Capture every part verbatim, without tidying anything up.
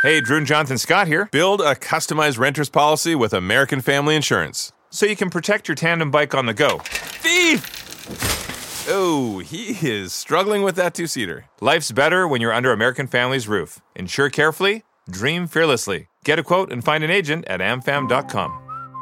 Hey, Drew and Jonathan Scott here. Build a customized renter's policy with American Family Insurance so you can protect your tandem bike on the go. Thief! Oh, he is struggling with that two-seater. Life's better when you're under American Family's roof. Insure carefully, dream fearlessly. Get a quote and find an agent at am fam dot com.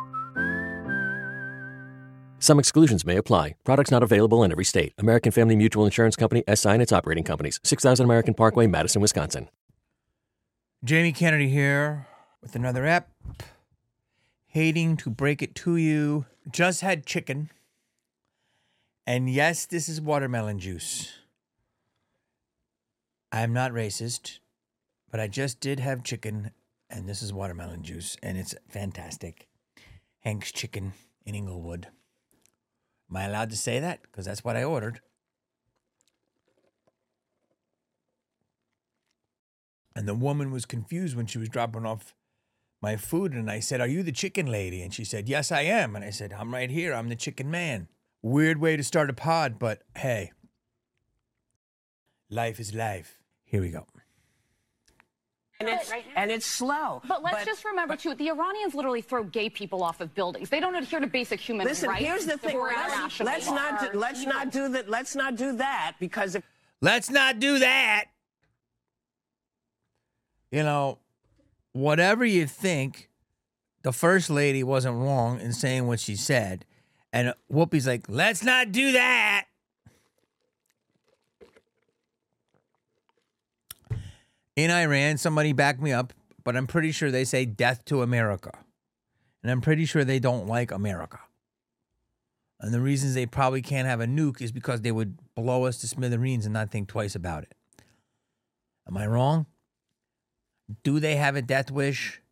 Some exclusions may apply. Products not available in every state. American Family Mutual Insurance Company, S I and its operating companies. six thousand American Parkway, Madison, Wisconsin. Jamie Kennedy here with another ep. Hating to break it to you. Just had chicken. And yes, this is watermelon juice. I am not racist, but I just did have chicken, and this is watermelon juice, and it's fantastic. Hank's Chicken in Inglewood. Am I allowed to say that? Because that's what I ordered. And the woman was confused when she was dropping off my food. And I said, "Are you the chicken lady?" And she said, "Yes, I am." And I said, "I'm right here. I'm the chicken man." Weird way to start a pod, but hey, life is life. Here we go. And it's, and it's slow. But let's but, just remember, too, the Iranians literally throw gay people off of buildings. They don't adhere to basic human listen, rights. Listen, here's the thing. Let's, let's not do, let's not do that. Let's not do that because if let's not do that. You know, whatever you think, the first lady wasn't wrong in saying what she said. And Whoopi's like, let's not do that. In Iran, somebody backed me up, but I'm pretty sure they say death to America. And I'm pretty sure they don't like America. And the reasons they probably can't have a nuke is because they would blow us to smithereens and not think twice about it. Am I wrong? Do they have a death wish?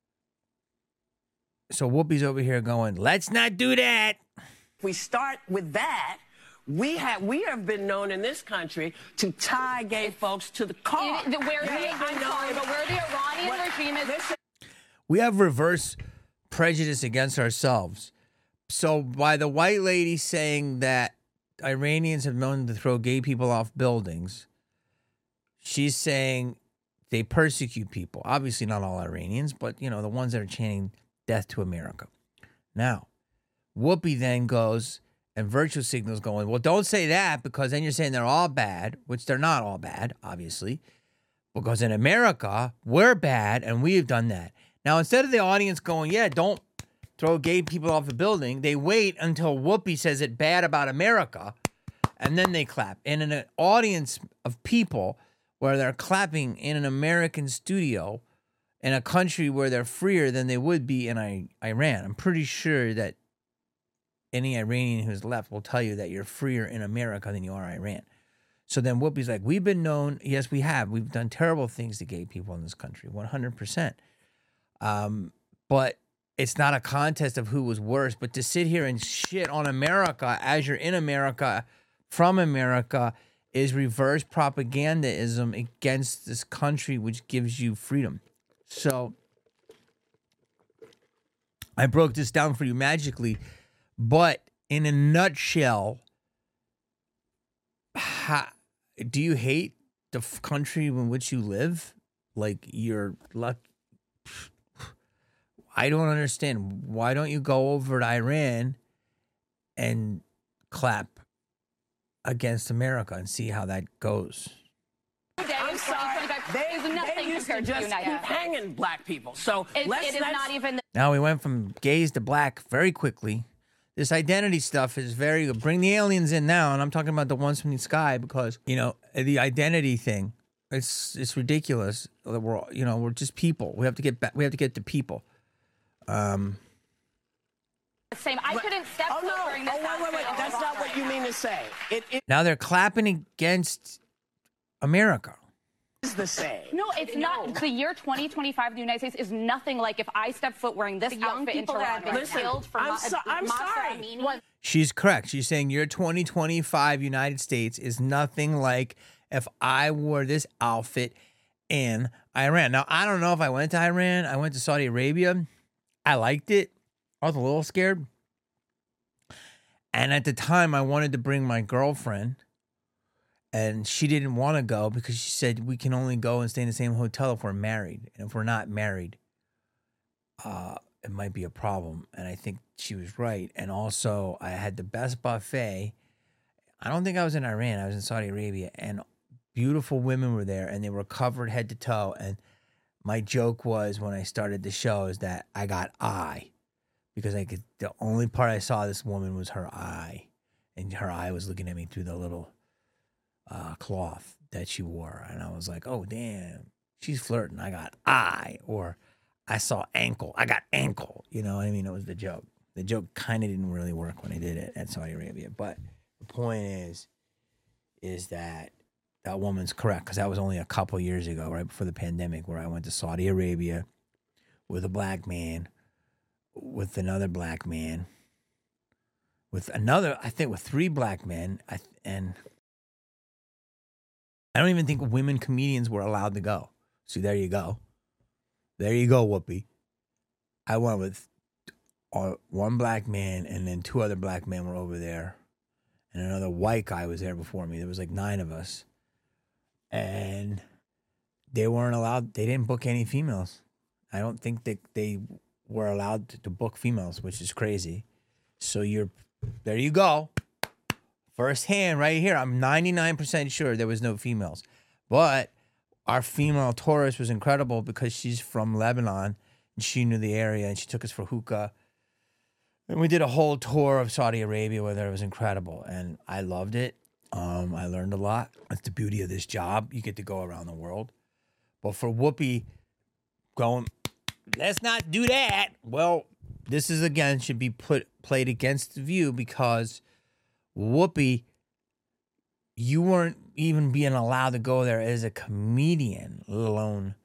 So Whoopi's over here going, let's not do that. we start with that, we have we have been known in this country to tie gay folks to the car. It, the, where yeah, the, I'm sorry, but where the Iranian what, regime is... Listen, we have reverse prejudice against ourselves. So by the white lady saying that Iranians have known to throw gay people off buildings, she's saying they persecute people. Obviously not all Iranians, but, you know, the ones that are chanting death to America. Now, Whoopi then goes and virtue signals going, well, don't say that because then you're saying they're all bad, which they're not all bad, obviously. Because in America, we're bad and we've done that. Now, instead of the audience going, yeah, don't throw gay people off a building, they wait until Whoopi says it bad about America, and then they clap. And in an audience of people where they're clapping in an American studio in a country where they're freer than they would be in I- Iran, I'm pretty sure that any Iranian who's left will tell you that you're freer in America than you are Iran. So then Whoopi's like, we've been known, yes, we have. We've done terrible things to gay people in this country, one hundred percent. Um, but it's not a contest of who was worse, but to sit here and shit on America as you're in America, from America, is reverse propagandism against this country, which gives you freedom. So I broke this down for you magically, but in a nutshell, how, do you hate the f- country in which you live? Like you're luck. I don't understand. Why don't you go over to Iran and clap against America and see how that goes? I'm sorry. They, they used to just keep hanging black people. So it, let's, it is let's, not even... The- now we went from gays to black very quickly. This identity stuff is very good. Bring the aliens in now, and I'm talking about the ones from the sky because, you know, the identity thing, it's it's ridiculous. We're all, you know, we're just people. We have to get back. We have to get to people. Um, Same. I couldn't step oh, no. during this. Oh, wait, wait, wait. That's not what you mean to say. It, it now they're clapping against America. is the same. No, it's no. not. The year twenty twenty-five in the United States is nothing like if I step foot wearing this the outfit in Toronto. Listen, killed for I'm, Ma- so, I'm Mahsa sorry. Amini. She's correct. She's saying your twenty twenty-five United States is nothing like if I wore this outfit in Iran. Now, I don't know if I went to Iran. I went to Saudi Arabia. I liked it. I was a little scared. And at the time, I wanted to bring my girlfriend. and she didn't want to go because she said we can only go and stay in the same hotel if we're married, and if we're not married, uh, it might be a problem. And I think she was right. And also, I had the best buffet. I don't think I was in Iran. I was in Saudi Arabia, and beautiful women were there, and they were covered head to toe. And my joke was when I started the show is that I got eye because I could. The only part I saw of this woman was her eye, and her eye was looking at me through the little uh, cloth that she wore, and I was like, "Oh damn, she's flirting." I got eye, or I saw ankle. I got ankle. You know what I mean? It was the joke. The joke kind of didn't really work when I did it at Saudi Arabia, but the point is, is that. That woman's correct, because that was only a couple years ago, right before the pandemic, where I went to Saudi Arabia with a black man, with another black man, with another, I think with three black men, I, and I don't even think women comedians were allowed to go. So there you go. There you go, Whoopi. I went with uh, one black man, and then two other black men were over there, and another white guy was there before me. There was like nine of us. And they weren't allowed, they didn't book any females. I don't think that they were allowed to, to book females, which is crazy. So you're, there you go. First hand right here. I'm ninety-nine percent sure there was no females. But our female tourist was incredible because she's from Lebanon and she knew the area and she took us for hookah. And we did a whole tour of Saudi Arabia with her. It was incredible. And I loved it. Um, I learned a lot. That's the beauty of this job. You get to go around the world. But for Whoopi going, let's not do that. Well, this is, again, should be put played against the view because Whoopi, you weren't even being allowed to go there as a comedian, let alone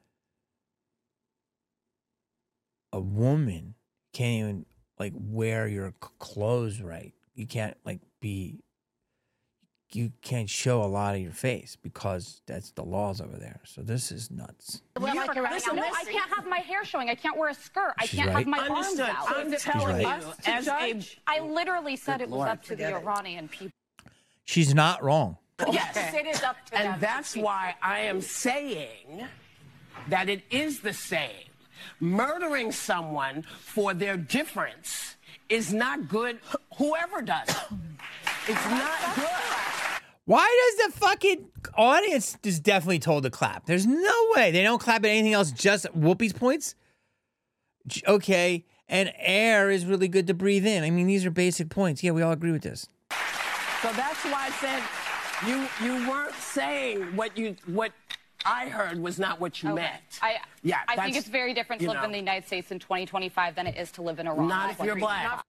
a woman. Can't even, like, wear your clothes right. You can't, like, be... You can't show a lot of your face because that's the laws over there. So this is nuts. Well, like no, I can't have my hair showing. I can't wear a skirt. I She's can't right. have my Understood. arms out. I'm telling right. you, as a, I literally said it was Lord, up to the forget it. Iranian people. She's not wrong. yes, It is up to them. and that's why I am saying that it is the same. Murdering someone for their difference is not good. Whoever does it, it's not good. Why does the fucking audience is definitely told to clap? There's no way. They don't clap at anything else, just Whoopi's points? J- Okay, and air is really good to breathe in. I mean, these are basic points. Yeah, we all agree with this. So that's why I said you you weren't saying what you what I heard was not what you Okay. meant. I, Yeah, I think that's- it's very different to you live know. in the United States in twenty twenty-five than it is to live in Iran. Not if you're black.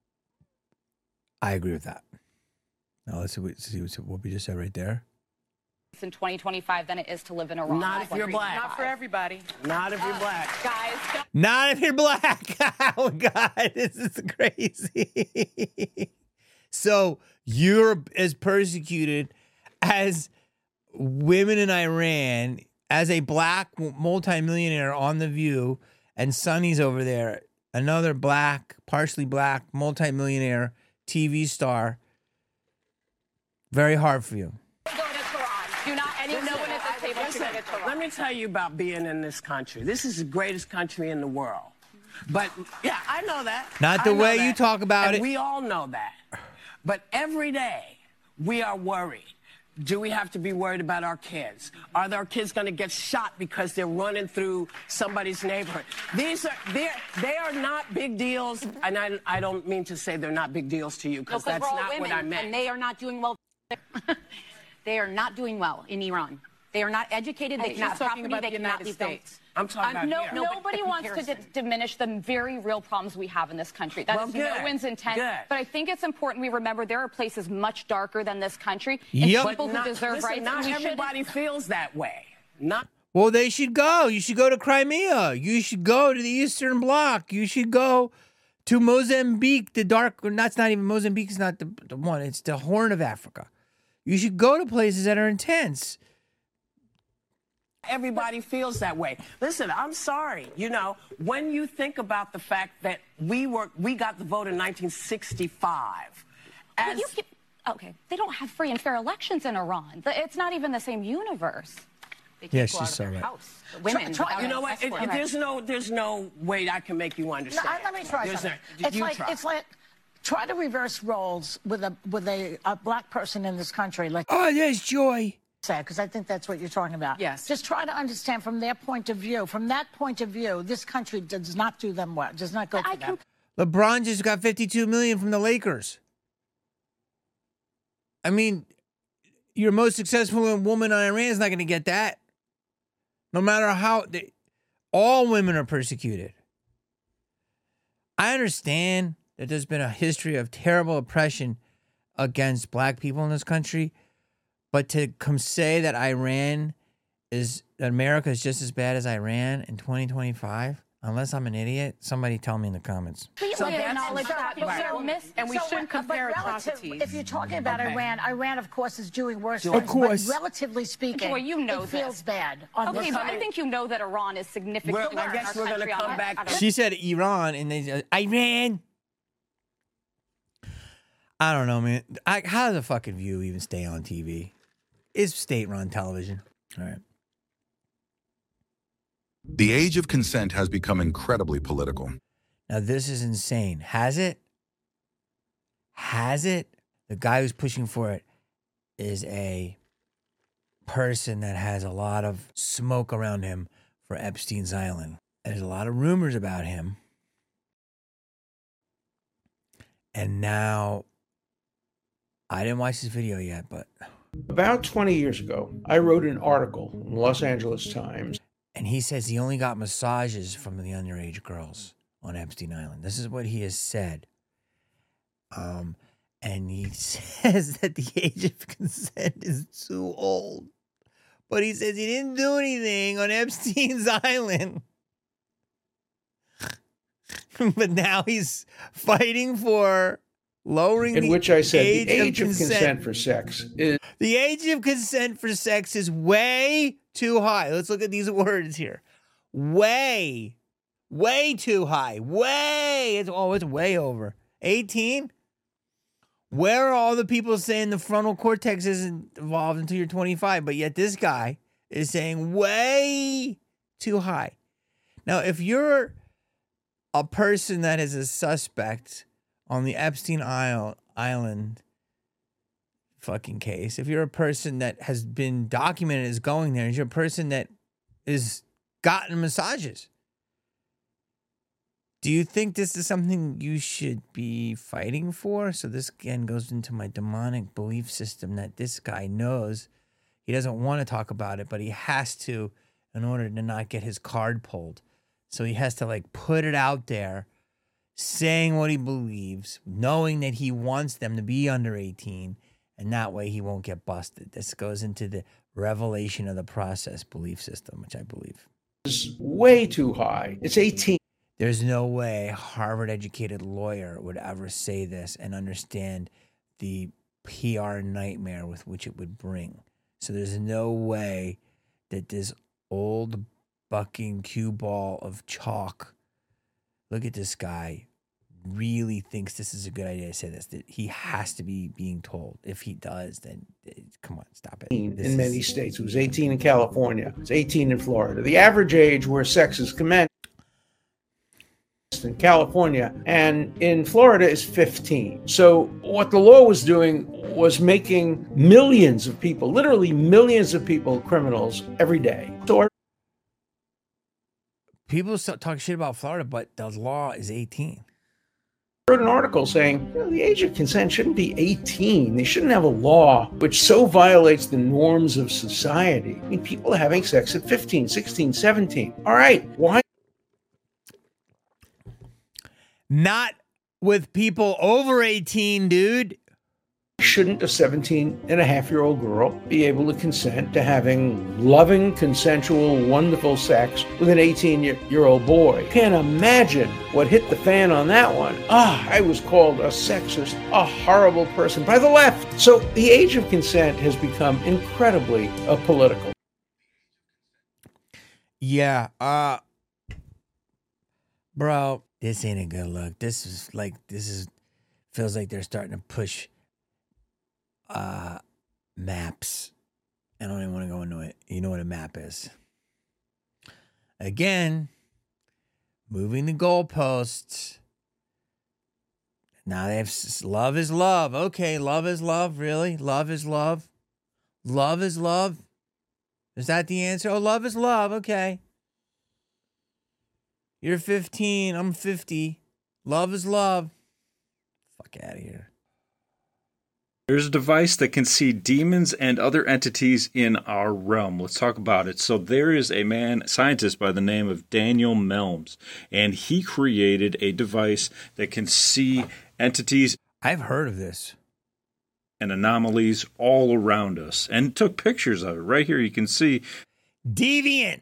I agree with that. Now let's see what, see what Whoopi just said right there. In twenty twenty-five than it is to live in Iran. Not if you're black. Not for everybody. Not if you're black. Guys, don't Not if you're black. Oh, God, this is crazy. So you're as persecuted as women in Iran, as a black multimillionaire on The View, and Sonny's over there, another black, partially black, multimillionaire T V star. Very hard for you. go to Tehran. Do not, any no one at this table should Listen, go to Tehran. let me tell you about being in this country. This is the greatest country in the world. But, yeah, I know that. Not the I know way that. you talk about And it. we all know that. But every day, we are worried. Do we have to be worried about our kids? Are our kids going to get shot because they're running through somebody's neighborhood? These are, they're, they are not big deals. And I, I don't mean to say they're not big deals to you, because No, 'cause that's we're all not women, what I meant. and they are not doing well. They are not doing well in Iran. They are not educated. They She's cannot have talking property. about They the cannot United leave them. States. I'm talking about No, here. no, but nobody the wants to comparison. d- diminish the very real problems we have in this country. That Well, is good, no one's intent. good. But I think it's important we remember there are places much darker than this country. And Yep. people who Not- deserve listen, rights. not and we should everybody feels that way. Not Well, they should go. You should go to Crimea. You should go to the Eastern Bloc. You should go to Mozambique, the dark, or that's not even, Mozambique is not the, the one. It's the Horn of Africa. You should go to places that are intense. everybody feels that way. Listen, I'm sorry. You know, when you think about the fact that we were we got the vote in nineteen sixty-five, as You keep- Okay, they don't have free and fair elections in Iran. The- It's not even the same universe. They Yeah, can't go she's out of so their right. house. The women, Try- without you know an what? It, escort. it- there's no, there's no way I can make you No, understand. I- let me try There's something. no- it's you like try. it's like try to reverse roles with a with a, a black person in this country, like Oh, there's Joy. said, because I think that's what you're talking about. Yes. Just try to understand from their point of view. From that point of view, this country does not do them well. Does not go I for them. can LeBron just got fifty-two million from the Lakers. I mean, your most successful woman in Iran is not going to get that. No matter how they, all women are persecuted. I understand that there's been a history of terrible oppression against black people in this country, but to come say that Iran is that America is just as bad as Iran in twenty twenty-five, unless I'm an idiot, somebody tell me in the comments. completely So that's- acknowledge that, but Right. we're miss- And we So, shouldn't uh, but compare relative- atrocities. If you're talking about Okay. Iran, Iran, of course, is doing worse. Of things, course. But relatively speaking, Joy, you know it feels this. bad. On Okay, this but I side. think you know that Iran is significantly Well, I worse guess in our we're gonna country come on- back on- to- She said Iran, and they said Iran. I don't know, man. I, how does a fucking View even stay on T V? It's state-run television. All right. The age of consent has become incredibly political. Now, this is insane. Has it? Has it? The guy who's pushing for it is a person that has a lot of smoke around him for Epstein's Island. There's a lot of rumors about him. And now, I didn't watch this video yet, but, About twenty years ago, I wrote an article in the Los Angeles Times. and he says he only got massages from the underage girls on Epstein Island. This is what he has said. Um, and he says that the age of consent is too old. But he says he didn't do anything on Epstein's Island. But now he's fighting for lowering In the which I said age, the age of, of consent. consent for sex is The age of consent for sex is way too high. Let's look at these words here. Way, way too high. Way. It's, oh, it's way over. eighteen? Where are all the people saying the frontal cortex isn't evolved until you're twenty-five? But yet this guy is saying way too high. Now, if you're a person that is a suspect on the Epstein Isle, Island fucking case, if you're a person that has been documented as going there, if you're a person that is gotten massages, do you think this is something you should be fighting for? So this again goes into my demonic belief system that this guy knows he doesn't want to talk about it, but he has to in order to not get his card pulled. So he has to like put it out there, saying what he believes, knowing that he wants them to be under eighteen, and that way he won't get busted. This goes into the revelation of the process belief system, which I believe. way too high. It's eighteen. There's no way a Harvard-educated lawyer would ever say this and understand the P R nightmare with which it would bring. So there's no way that this old bucking cue ball of chalk, look at this guy, really thinks this is a good idea to say this, that he has to be being told. If he does, then eh, come on, stop it. This In many is- states. It was eighteen in California. It's eighteen in Florida. The average age where sex is commenced in California and in Florida is fifteen. So what the law was doing was making millions of people, literally millions of people, criminals every day. So People still talk shit about Florida, but the law is eighteen. I wrote an article saying, you know, the age of consent shouldn't be eighteen. They shouldn't have a law which so violates the norms of society. I mean, people are having sex at fifteen, sixteen, seventeen. All right, why? Not with people over eighteen, dude. Shouldn't a seventeen and a half year old girl be able to consent to having loving, consensual, wonderful sex with an eighteen year old boy? Can't imagine what hit the fan on that one. Ah, I was called a sexist, a horrible person by the left. So the age of consent has become incredibly uh, political. Yeah, uh, bro, this ain't a good look. This is like, this is, feels like they're starting to push uh, maps. I don't even want to go into it. You know what a map is. Again, moving the goalposts. Now they have love is love. Okay, love is love. Really? Love is love. Love is love. Is that the answer? Oh, love is love. Okay. You're fifteen. I'm fifty. Love is love. Fuck out of here. There's a device that can see demons and other entities in our realm. Let's talk about it. So there is a man, scientist by the name of Daniel Melms, and he created a device that can see entities. I've heard of this. And anomalies all around us, and took pictures of it. Right here you can see. Deviant.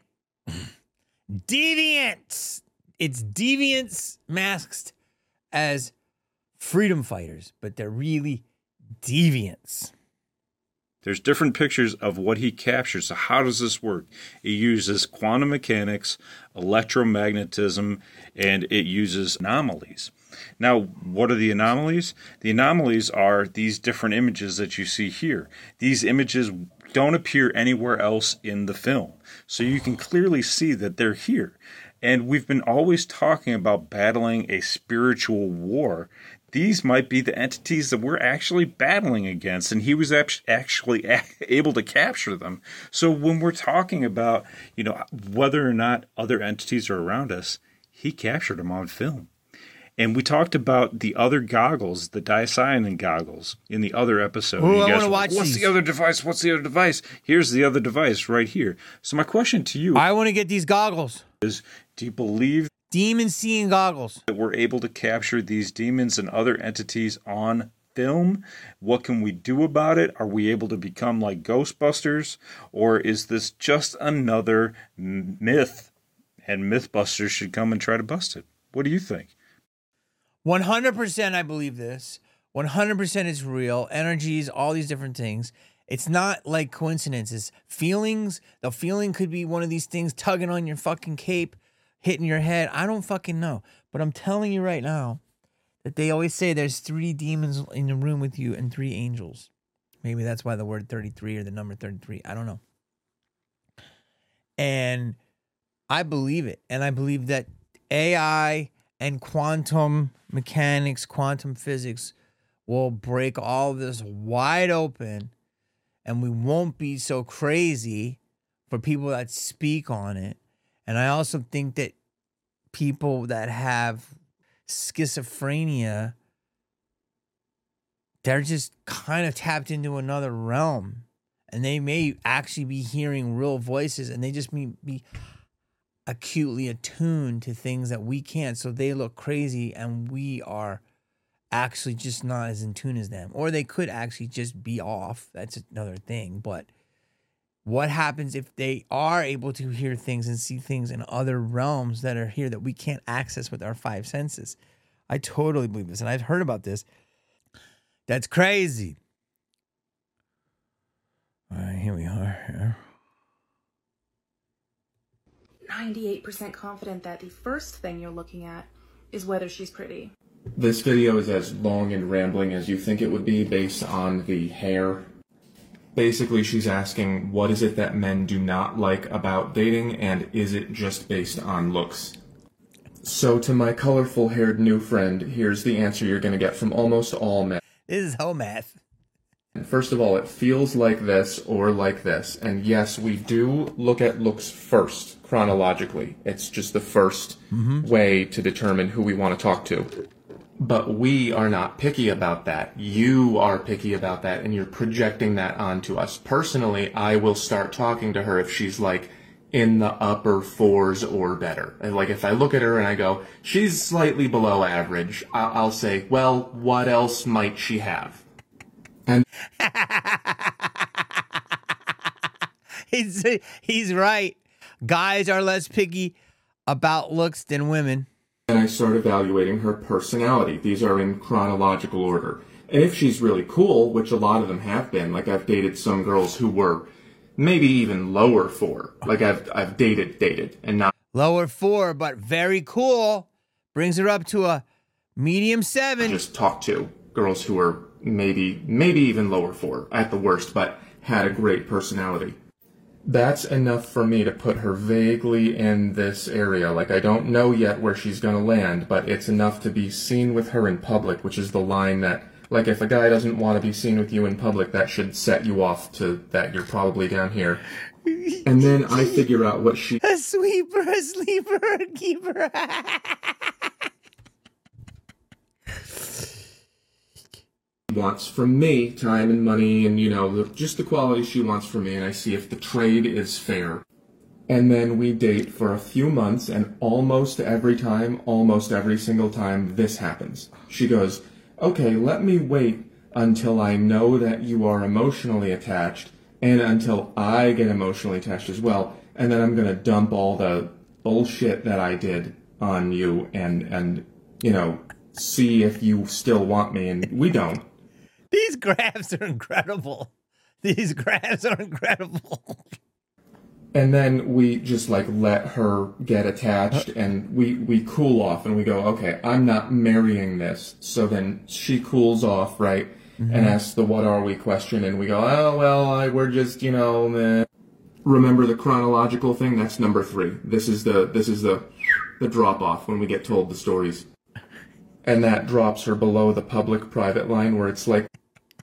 Deviants. It's deviants masked as freedom fighters, but they're really deviants. There's different pictures of what he captures. So how does this work? It uses quantum mechanics, electromagnetism, and it uses anomalies. Now, what are the anomalies? The anomalies are these different images that you see here. These images don't appear anywhere else in the film. So you can clearly see that they're here. And we've been always talking about battling a spiritual war. These might be the entities that we're actually battling against, and he was actually able to capture them. So when we're talking about, you know, whether or not other entities are around us, he captured them on film. And we talked about the other goggles, the diacyanin goggles, in the other episode. Ooh, you I guys want to watch What's these. the other device? What's the other device? Here's the other device right here. So my question to you I want to get these goggles. is, do you believe demon seeing goggles that we're able to capture these demons and other entities on film? What can we do about it? Are we able to become like Ghostbusters? Or is this just another myth and Mythbusters should come and try to bust it? What do you think? one hundred percent I believe this. one hundred percent it's real. Energies, all these different things. It's not like coincidences. Feelings, the feeling could be one of these things tugging on your fucking cape, hitting your head. I don't fucking know. But I'm telling you right now that they always say there's three demons in the room with you and three angels. Maybe that's why the word thirty-three or the number thirty-three. I don't know. And I believe it. And I believe that A I and quantum mechanics, quantum physics will break all of this wide open, and we won't be so crazy for people that speak on it. And I also think that people that have schizophrenia, they're just kind of tapped into another realm, and they may actually be hearing real voices, and they just may be acutely attuned to things that we can't. So they look crazy, and we are actually just not as in tune as them. Or they could actually just be off. That's another thing. But what happens if they are able to hear things and see things in other realms that are here that we can't access with our five senses? I totally believe this, and I've heard about this. That's crazy. All right, here we are. Here. ninety-eight percent confident that the first thing you're looking at is whether she's pretty. This video is as long and rambling as you think it would be based on the hair. Basically, she's asking, what is it that men do not like about dating, and is it just based on looks? So to my colorful-haired new friend, here's the answer you're going to get from almost all men. This is home math. First of all, it feels like this or like this. And yes, we do look at looks first, chronologically. It's just the first mm-hmm. way to determine who we want to talk to. But we are not picky about that. You are picky about that, and you're projecting that onto us. Personally, I will start talking to her if she's like in the upper fours or better. And like if I look at her and I go, she's slightly below average, I'll say, well, what else might she have? And he's, he's right. Guys are less picky about looks than women. And I start evaluating her personality. These are in chronological order. And if she's really cool, which a lot of them have been, like I've dated some girls who were maybe even lower four. Like I've I've dated, dated, and not lower four, but very cool. Brings her up to a medium seven. Just talk to girls who are maybe, maybe even lower four at the worst, but had a great personality. That's enough for me to put her vaguely in this area. Like, I don't know yet where she's going to land, but it's enough to be seen with her in public, which is the line that, like, if a guy doesn't want to be seen with you in public, that should set you off to that you're probably down here. And then I figure out what she... A sweeper, a sleeper, a keeper. wants from me, time and money, and, you know, the, just the quality she wants from me, and I see if the trade is fair. And then we date for a few months, and almost every time, almost every single time, this happens. She goes, okay, let me wait until I know that you are emotionally attached, and until I get emotionally attached as well, and then I'm going to dump all the bullshit that I did on you, and, and, you know, see if you still want me, and we don't. These graphs are incredible. These graphs are incredible. And then we just, like, let her get attached, and we, we cool off, and we go, okay, I'm not marrying this. So then she cools off, right, mm-hmm. and asks the what are we question, and we go, oh, well, I, we're just, you know, meh. Remember the chronological thing? That's number three. This is the, this is the, the drop-off when we get told the stories. And that drops her below the public-private line where it's like,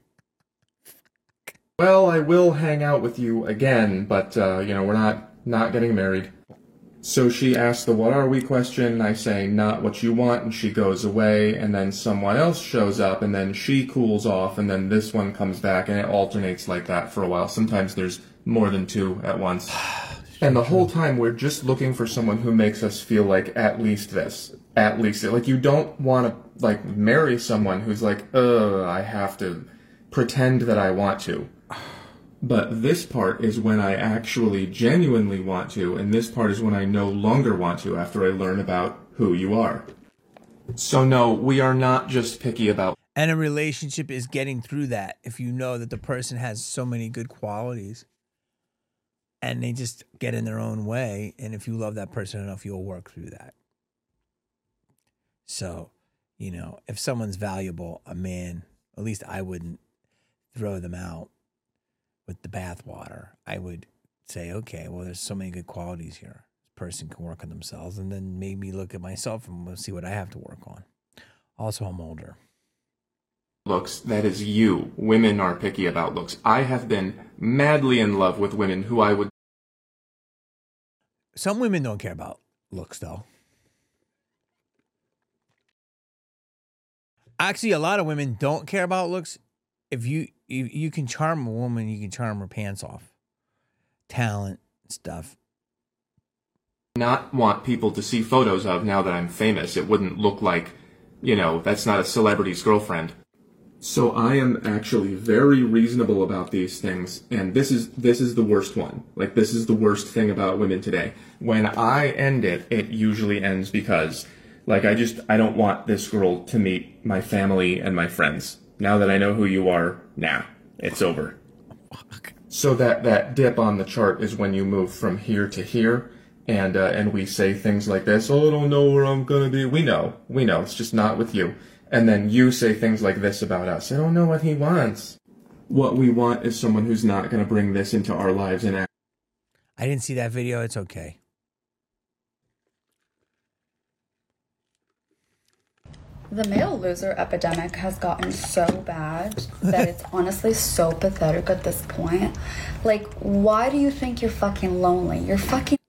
well, I will hang out with you again, but, uh, you know, we're not, not getting married. So she asks the what are we question, I say not what you want, and she goes away, and then someone else shows up, and then she cools off, and then this one comes back, and it alternates like that for a while. Sometimes there's more than two at once. And the whole time we're just looking for someone who makes us feel like at least this. At least, like, you don't want to, like, marry someone who's like, ugh, I have to pretend that I want to. But this part is when I actually genuinely want to, and this part is when I no longer want to after I learn about who you are. So no, we are not just picky about... And a relationship is getting through that if you know that the person has so many good qualities and they just get in their own way, and if you love that person enough, you'll work through that. So, you know, if someone's valuable, a man, at least I wouldn't throw them out with the bathwater. I would say, okay, well, there's so many good qualities here. This person can work on themselves, and then maybe look at myself and we'll see what I have to work on. Also, I'm older. Looks, that is you. Women are picky about looks. I have been madly in love with women who I would... Some women don't care about looks, though. Actually, a lot of women don't care about looks. If you, you you can charm a woman, you can charm her pants off. Talent, stuff. Not want people to see photos of now that I'm famous. It wouldn't look like, you know, that's not a celebrity's girlfriend. So I am actually very reasonable about these things, and this is this is the worst one. Like, this is the worst thing about women today. When I end it, it usually ends because, like, I just, I don't want this girl to meet my family and my friends. Now that I know who you are, nah, it's over. So that, that dip on the chart is when you move from here to here, and uh, and we say things like this, oh, I don't know where I'm gonna be. We know, we know, it's just not with you. And then you say things like this about us, I don't know what he wants. What we want is someone who's not gonna bring this into our lives and act. I didn't see that video, it's okay. The male loser epidemic has gotten so bad that it's honestly so pathetic at this point. Like, why do you think you're fucking lonely? You're fucking...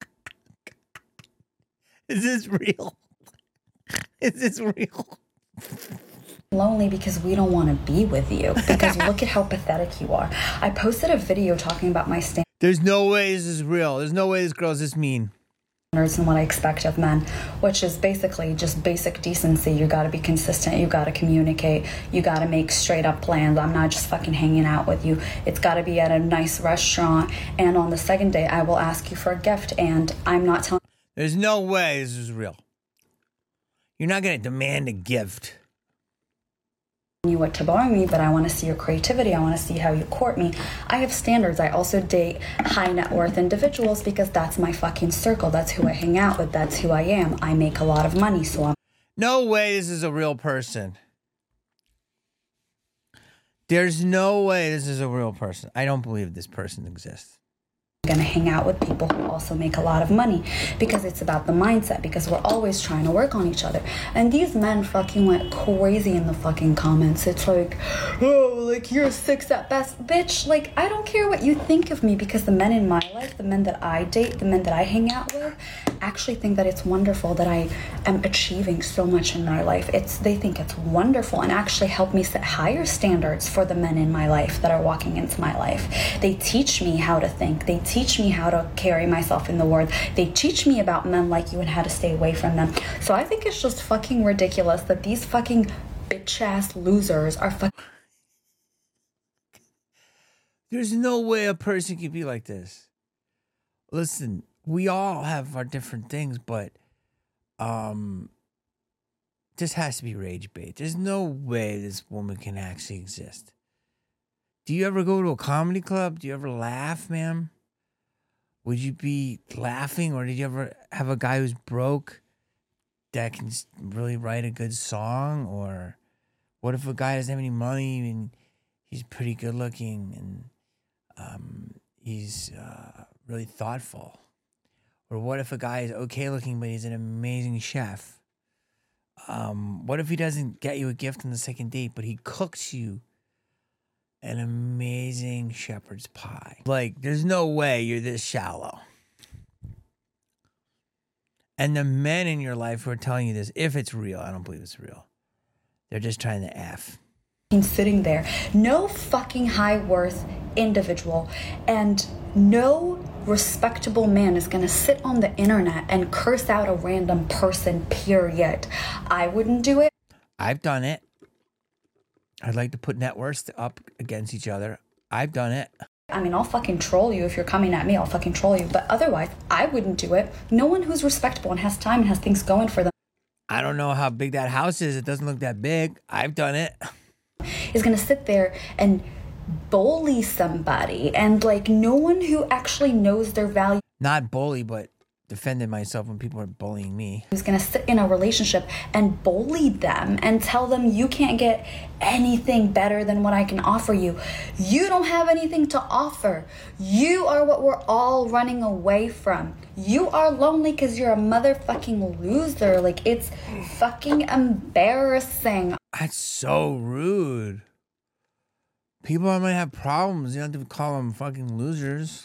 Is this real? Is this real? Lonely because we don't want to be with you. Because look at how pathetic you are. I posted a video talking about my stand- There's no way this is real. There's no way this girl's this mean. And what I expect of men, which is basically just basic decency. You got to be consistent. You got to communicate. You got to make straight up plans. I'm not just fucking hanging out with you. It's got to be at a nice restaurant. And on the second day, I will ask you for a gift. And I'm not telling. There's no way this is real. You're not going to demand a gift. You what to borrow me, but I want to see your creativity. I want to see how you court me. I have standards. I also date high net worth individuals because that's my fucking circle. That's who I hang out with. That's who I am. I make a lot of money, so I'm... No way this is a real person. There's no way this is a real person. I don't believe this person exists. Going to hang out with people who also make a lot of money because it's about the mindset, because we're always trying to work on each other. And these men fucking went crazy in the fucking comments. It's like, oh, like you're a six at best. Bitch, like I don't care what you think of me, because the men in my life, the men that I date, the men that I hang out with, actually think that it's wonderful that I am achieving so much in my life. It's they think it's wonderful and actually help me set higher standards for the men in my life that are walking into my life. They teach me how to think. They teach me how to carry myself in the world. They teach me about men like you and how to stay away from them. So I think it's just fucking ridiculous that these fucking bitch-ass losers are fucking... There's no way a person can be like this. Listen, we all have our different things, but um, this has to be rage bait. There's no way this woman can actually exist. Do you ever go to a comedy club? Do you ever laugh, ma'am? Would you be laughing, or did you ever have a guy who's broke that can really write a good song? Or what if a guy doesn't have any money and he's pretty good looking and um, he's uh, really thoughtful? Or what if a guy is okay looking but he's an amazing chef? Um, what if he doesn't get you a gift on the second date but he cooks you an amazing shepherd's pie? Like, there's no way you're this shallow. And the men in your life who are telling you this, if it's real, I don't believe it's real, they're just trying to F. Sitting there. No fucking high worth individual and no respectable man is going to sit on the internet and curse out a random person, period. I wouldn't do it. I've done it. I'd like to put net worths up against each other. I've done it. I mean, I'll fucking troll you if you're coming at me. I'll fucking troll you. But otherwise, I wouldn't do it. No one who's respectable and has time and has things going for them. I don't know how big that house is. It doesn't look that big. I've done it. Is going to sit there and bully somebody. And, like, no one who actually knows their value. Not bully, but defended myself when people are bullying me. Who's going to sit in a relationship and bully them and tell them you can't get anything better than what I can offer you. You don't have anything to offer. You are what we're all running away from. You are lonely because you're a motherfucking loser. Like, it's fucking embarrassing. That's so rude. People might have problems. You don't have to call them fucking losers.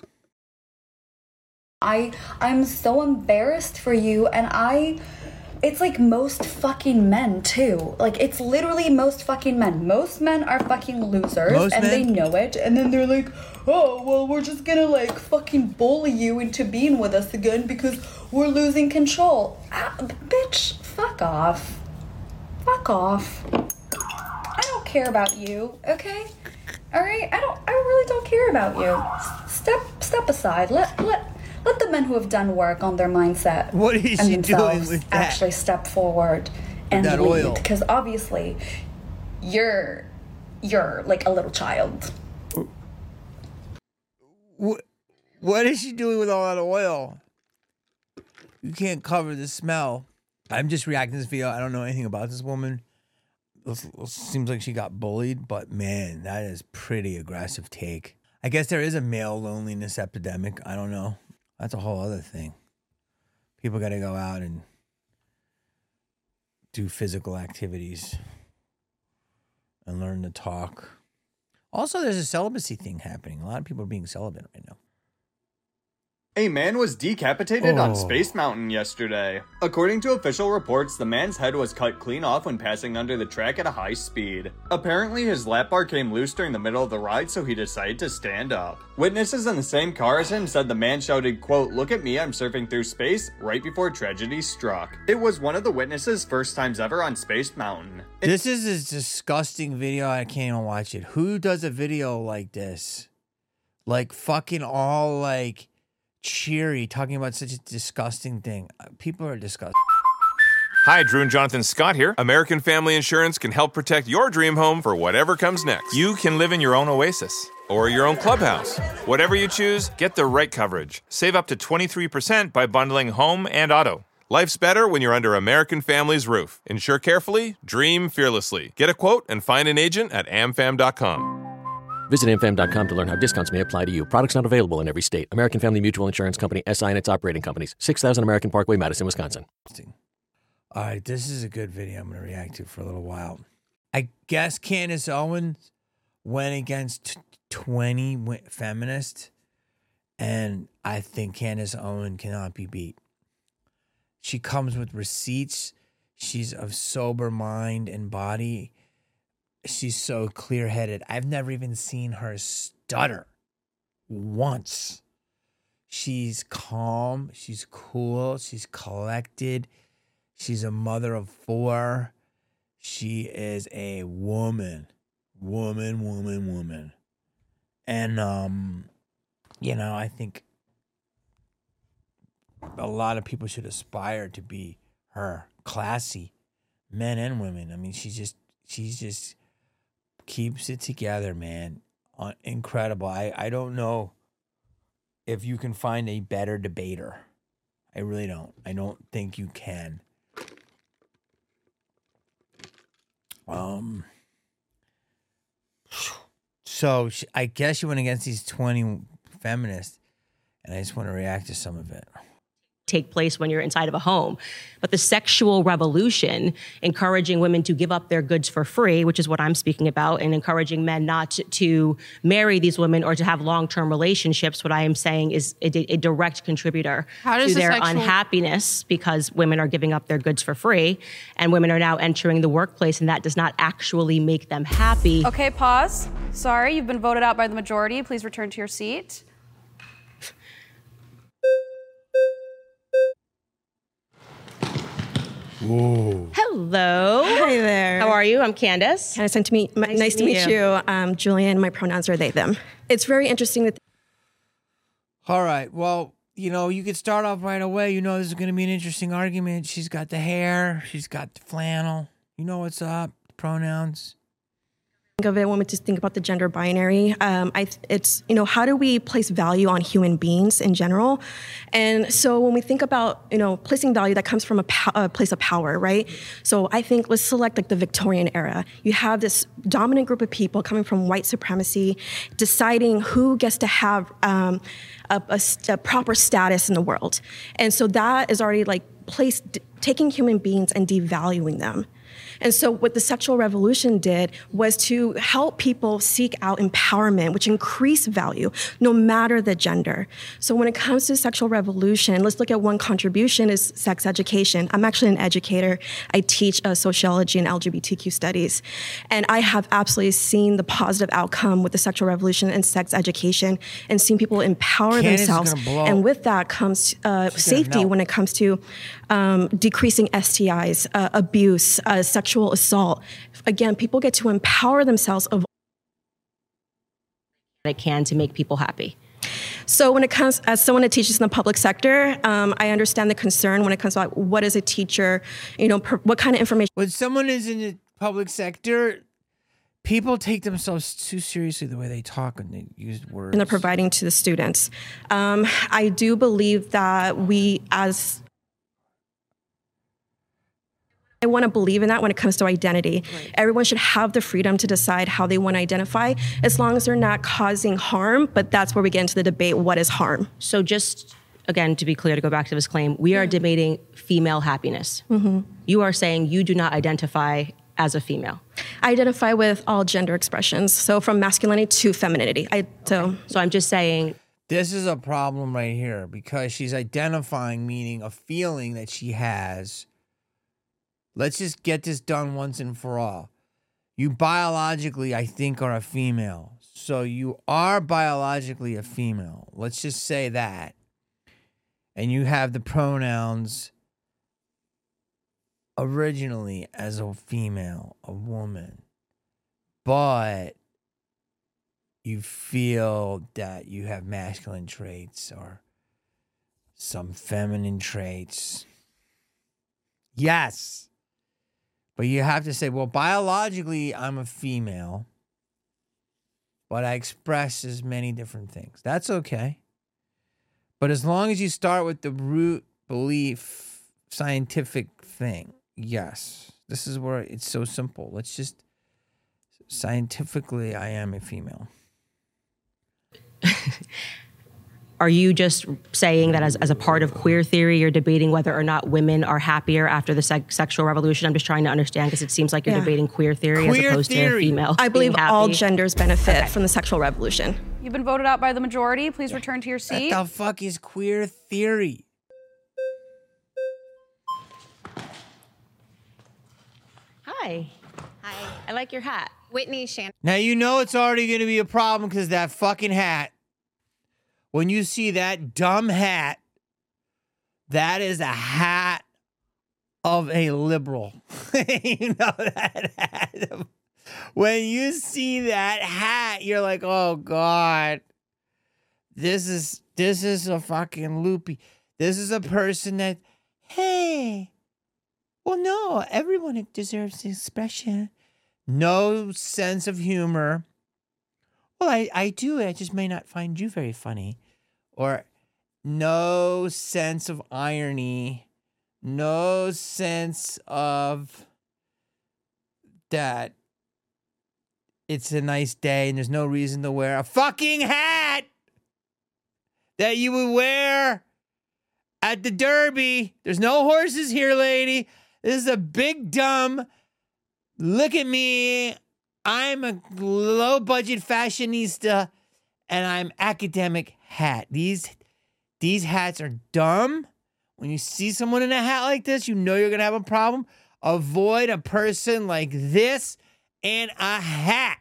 I, I'm so embarrassed for you, and I, it's like most fucking men too. Like, it's literally most fucking men. Most men are fucking losers, most and men? They know it, and then they're like, oh, well, we're just gonna like fucking bully you into being with us again because we're losing control. Ah, bitch, fuck off. Fuck off. I don't care about you, okay? All right? I don't, I really don't care about you. Step, step aside. Let, let, Let the men who have done work on their mindset what is and she themselves doing with that? actually step forward and that lead. Oil. Because obviously, you're you're like a little child. What, what is she doing with all that oil? You can't cover the smell. I'm just reacting to this video. I don't know anything about this woman. It seems like she got bullied, but man, that is pretty aggressive take. I guess there is a male loneliness epidemic. I don't know. That's a whole other thing. People got to go out and do physical activities and learn to talk. Also, there's a celibacy thing happening. A lot of people are being celibate right now. A man was decapitated Oh. on Space Mountain yesterday. According to official reports, the man's head was cut clean off when passing under the track at a high speed. Apparently, his lap bar came loose during the middle of the ride, so he decided to stand up. Witnesses in the same car as him said the man shouted, quote, "Look at me, I'm surfing through space," right before tragedy struck. It was one of the witnesses' first times ever on Space Mountain. It- This is a disgusting video. I can't even watch it. Who does a video like this? Like fucking all like cheery, talking about such a disgusting thing. People are disgusting. Hi, Drew and Jonathan Scott here. American Family Insurance can help protect your dream home for whatever comes next. You can live in your own oasis or your own clubhouse. Whatever you choose, get the right coverage. Save up to twenty-three percent by bundling home and auto. Life's better when you're under American Family's roof. Insure carefully, dream fearlessly. Get a quote and find an agent at am fam dot com. Visit A M Fam dot com to learn how discounts may apply to you. Products not available in every state. American Family Mutual Insurance Company, S I and its operating companies. six thousand American Parkway, Madison, Wisconsin. All right, this is a good video I'm going to react to for a little while. I guess Candace Owens went against twenty feminists, and I think Candace Owens cannot be beat. She comes with receipts. She's of sober mind and body. She's so clear-headed. I've never even seen her stutter once. She's calm. She's cool. She's collected. She's a mother of four. She is a woman. Woman, woman, woman. And, um, you know, I think a lot of people should aspire to be her. Classy, men and women. I mean, she just, she's just keeps it together, man. Uh, incredible. I, I don't know if you can find a better debater. I really don't. I don't think you can. Um. So she, I guess she went against these twenty feminists, and I just want to react to some of it. Take place when you're inside of a home. But the sexual revolution, encouraging women to give up their goods for free, which is what I'm speaking about, and encouraging men not to, to marry these women or to have long-term relationships, what I am saying is a, a direct contributor How does to the their sexual- unhappiness because women are giving up their goods for free and women are now entering the workplace and that does not actually make them happy. Okay, pause. Sorry, you've been voted out by the majority. Please return to your seat. Whoa. Hello. Hi there. How are you? I'm Candace. Nice to meet, nice nice to meet, meet you. you. Um, Julian, my pronouns are they, them. It's very interesting that. All right. Well, you know, you could start off right away. You know, this is going to be an interesting argument. She's got the hair. She's got the flannel. You know what's up. Pronouns. Think of it when we just think about the gender binary. Um, I, it's, you know, how do we place value on human beings in general? And so when we think about, you know, placing value, that comes from a, po- a place of power, right? So I think let's select like the Victorian era. You have this dominant group of people coming from white supremacy, deciding who gets to have um, a, a, a proper status in the world. And so that is already like placed, taking human beings and devaluing them. And so what the sexual revolution did was to help people seek out empowerment, which increased value, no matter the gender. So when it comes to sexual revolution, let's look at one contribution is sex education. I'm actually an educator. I teach uh, sociology and L G B T Q studies. And I have absolutely seen the positive outcome with the sexual revolution and sex education and seen people empower Candace is themselves. gonna blow. And with that comes uh, safety melt. when it comes to um, decreasing S T Is, uh, abuse, uh, sexual assault. Again, people get to empower themselves of It can to make people happy. So when it comes, as someone that teaches in the public sector, um, I understand the concern when it comes to like, what is a teacher, you know, per, what kind of information. When someone is in the public sector, people take themselves too seriously the way they talk and they use words. And they're providing to the students. Um, I do believe that we as I want to believe in that when it comes to identity. Right. Everyone should have the freedom to decide how they want to identify as long as they're not causing harm. But that's where we get into the debate, what is harm? So just, again, to be clear, to go back to this claim, we are debating female happiness. Mm-hmm. You are saying you do not identify as a female. I identify with all gender expressions. So from masculinity to femininity. I, so, okay. So I'm just saying. This is a problem right here because she's identifying, meaning a feeling that she has. Let's just get this done once and for all. You biologically, I think, are a female. So you are biologically a female. Let's just say that. And you have the pronouns originally as a female, a woman. But you feel that you have masculine traits or some feminine traits. Yes. But you have to say, well, biologically, I'm a female, but I express as many different things. That's okay. But as long as you start with the root belief, scientific thing, yes. This is where it's so simple. Let's just, scientifically, I am a female. Are you just saying that as, as a part of queer theory, you're debating whether or not women are happier after the sec- sexual revolution? I'm just trying to understand because it seems like you're Yeah. debating queer theory Queer as opposed theory. to female. I believe being happy. all genders benefit from the sexual revolution. You've been voted out by the majority. Please return to your seat. What the fuck is queer theory? Hi. Hi. I like your hat. Whitney Shannon. Now you know it's already going to be a problem because that fucking hat. When you see that dumb hat, that is a hat of a liberal. You know that hat. When you see that hat, you're like, oh God, this is this is a fucking loopy. This is a person that, hey, well, no, everyone deserves expression. No sense of humor. Well, I, I do. I just may not find you very funny. Or no sense of irony. No sense of that it's a nice day and there's no reason to wear a fucking hat that you would wear at the Derby. There's no horses here, lady. This is a big dumb, look at me, I'm a low budget fashionista and I'm academic hat. These these hats are dumb. When you see someone in a hat like this, you know you're going to have a problem. Avoid a person like this in a hat.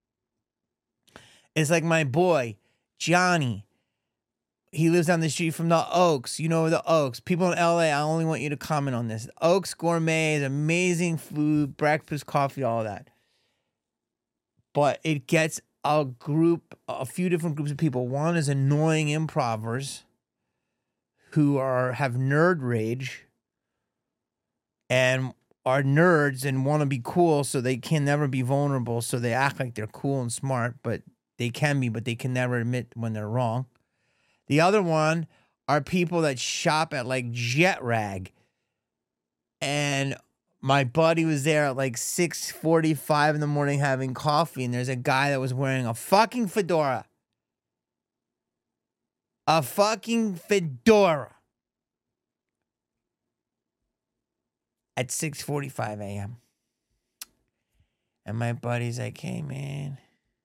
It's like my boy, Johnny. He lives down the street from the Oaks. You know the Oaks. People in L A, I only want you to comment on this. Oaks Gourmet is amazing food, breakfast, coffee, all that. But it gets a group, a few different groups of people. One is annoying improvers who are have nerd rage and are nerds and want to be cool, so they can never be vulnerable. So they act like they're cool and smart, but they can be, but they can never admit when they're wrong. The other one are people that shop at like Jet Rag. And my buddy was there at like six forty-five in the morning having coffee, and there's a guy that was wearing a fucking fedora. A fucking fedora. At six forty-five a.m. And my buddy's like, hey, man,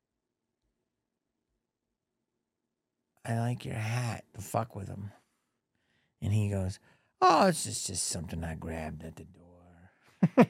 I like your hat, to fuck with him. And he goes, oh, it's just, just something I grabbed at the door.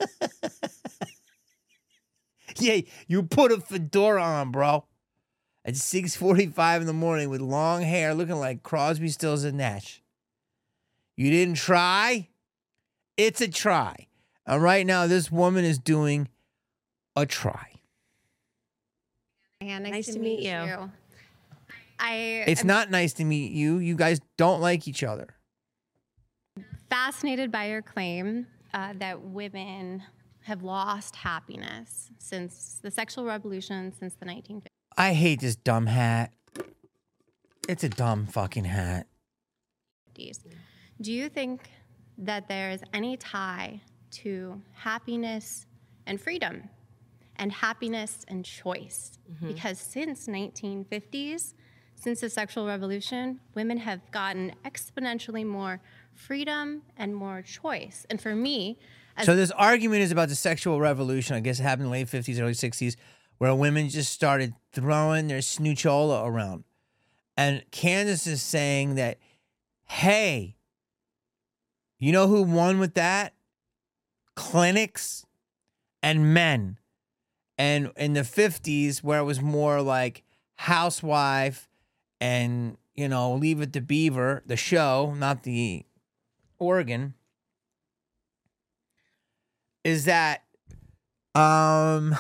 Yeah, you put a fedora on, bro. At six forty-five in the morning with long hair looking like Crosby, Stills, and Nash. You didn't try? It's a try. And right now, this woman is doing a try. Yeah, nice, Nice to, to meet, meet you. you. I It's am not nice to meet you. You guys don't like each other. fascinated by your claim uh, that women have lost happiness since the sexual revolution, since the nineteen fifties. I hate this dumb hat. It's a dumb fucking hat. Do you think that there is any tie to happiness and freedom and happiness and choice? Mm-hmm. Because since nineteen fifties, since the sexual revolution, women have gotten exponentially more freedom and more choice. And for me, as So this argument is about the sexual revolution. I guess it happened in the late fifties, early sixties, where women just started throwing their snoochola around. And Candace is saying that, hey, you know who won with that? Clinics and men. And in the fifties, where it was more like housewife and, you know, Leave It to Beaver, the show, not the organ, is that um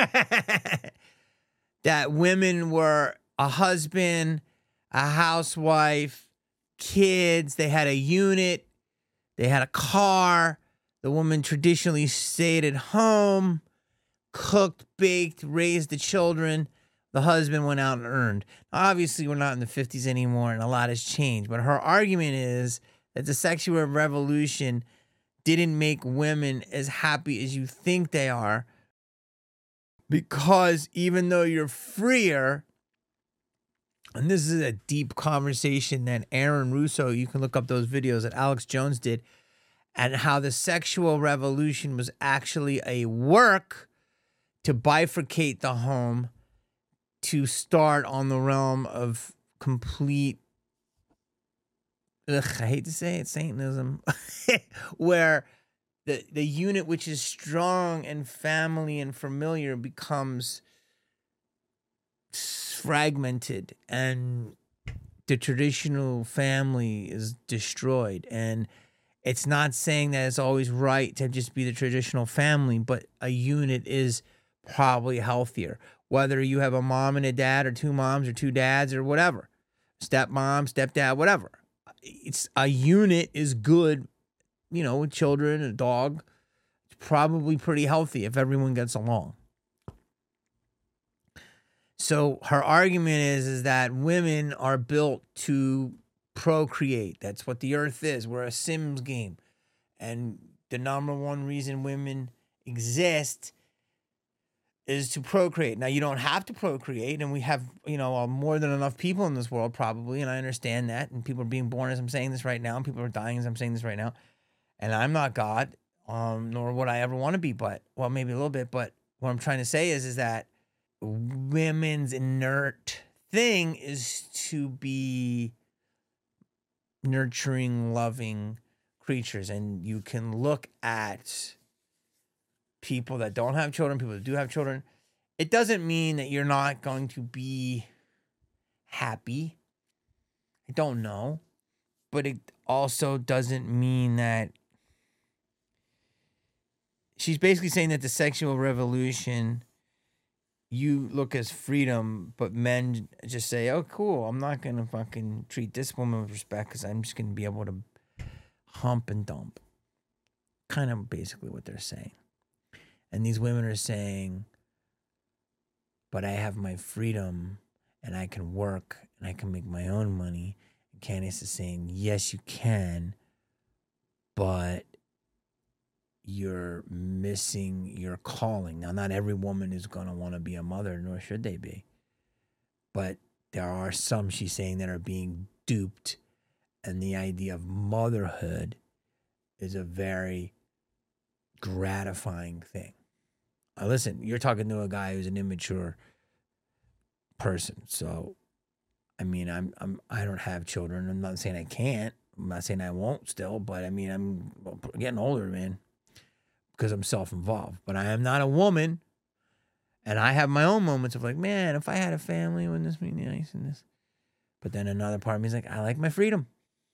that women were a husband, a housewife, kids, they had a unit, they had a car. The woman traditionally stayed at home, cooked, baked, raised the children. The husband went out and earned. Obviously, we're not in the fifties anymore and a lot has changed. But her argument is that the sexual revolution didn't make women as happy as you think they are, because even though you're freer, And this is a deep conversation that Aaron Russo, you can look up those videos that Alex Jones did, and how the sexual revolution was actually a work to bifurcate the home, to start on the realm of complete, ugh, I hate to say it, Satanism, where the, the unit which is strong and family and familiar becomes fragmented, and the traditional family is destroyed. And it's not saying that it's always right to just be the traditional family, but a unit is probably healthier. Whether you have a mom and a dad, or two moms or two dads, or whatever, stepmom, stepdad, whatever. It's a unit is good, you know, with children, a dog. It's probably pretty healthy if everyone gets along. So her argument is, is that women are built to procreate. That's what the earth is. We're a Sims game. And the number one reason women exist is to procreate. Now, you don't have to procreate, and we have, you know, more than enough people in this world probably, and I understand that, and people are being born as I'm saying this right now, and people are dying as I'm saying this right now, and I'm not God, um, nor would I ever want to be, but, well, maybe a little bit, but what I'm trying to say is, is that women's inert thing is to be nurturing, loving creatures, and you can look at people that don't have children, people that do have children. It doesn't mean that you're not going to be happy. I don't know. But it also doesn't mean that she's basically saying that the sexual revolution, you look as freedom, but men just say, oh, cool, I'm not going to fucking treat this woman with respect because I'm just going to be able to hump and dump. Kind of basically what they're saying. And these women are saying, but I have my freedom and I can work and I can make my own money. And Candace is saying, yes, you can, but you're missing your calling. Now, not every woman is going to want to be a mother, nor should they be. But there are some, she's saying, that are being duped. And the idea of motherhood is a very gratifying thing. Uh, listen, you're talking to a guy who's an immature person. So, I mean, I'm I'm I don't have children. I'm not saying I can't. I'm not saying I won't still, but I mean, I'm getting older, man, because I'm self-involved. But I am not a woman, and I have my own moments of like, man, if I had a family, wouldn't this be nice and this? But then another part of me is like, I like my freedom.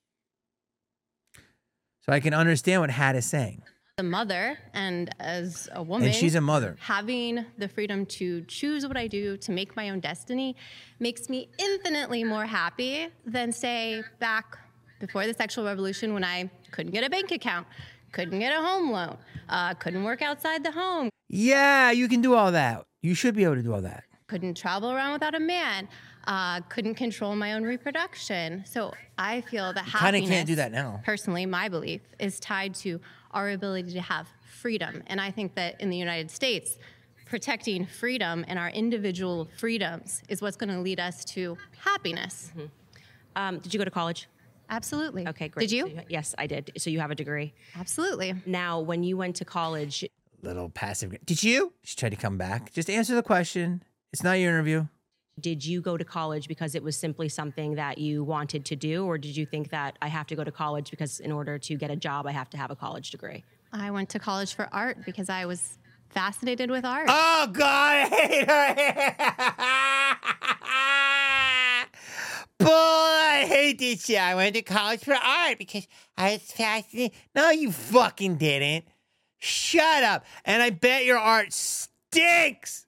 So I can understand what Hat is saying. The mother, and as a woman, and she's a mother, having the freedom to choose what I do, to make my own destiny, makes me infinitely more happy than, say, back before the sexual revolution, when I couldn't get a bank account, couldn't get a home loan, uh, couldn't work outside the home. Yeah, you can do all that. You should be able to do all that. Couldn't travel around without a man. Uh, couldn't control my own reproduction. So I feel that happiness, kind of can't do that now. Personally, my belief is tied to our ability to have freedom. And I think that in the United States, protecting freedom and our individual freedoms is what's going to lead us to happiness. Mm-hmm. Um, did you go to college? Absolutely. Okay, great. Did you? So, yes, I did. So you have a degree? Absolutely. Now, when you went to college... Little passive... Did you? She tried to come back. Just answer the question. It's not your interview. Did you go to college because it was simply something that you wanted to do, or did you think that I have to go to college because in order to get a job, I have to have a college degree? I went to college for art because I was fascinated with art. Oh, God, I hate her. Bull, I hate this shit. I went to college for art because I was fascinated. No, you fucking didn't. Shut up. And I bet your art stinks.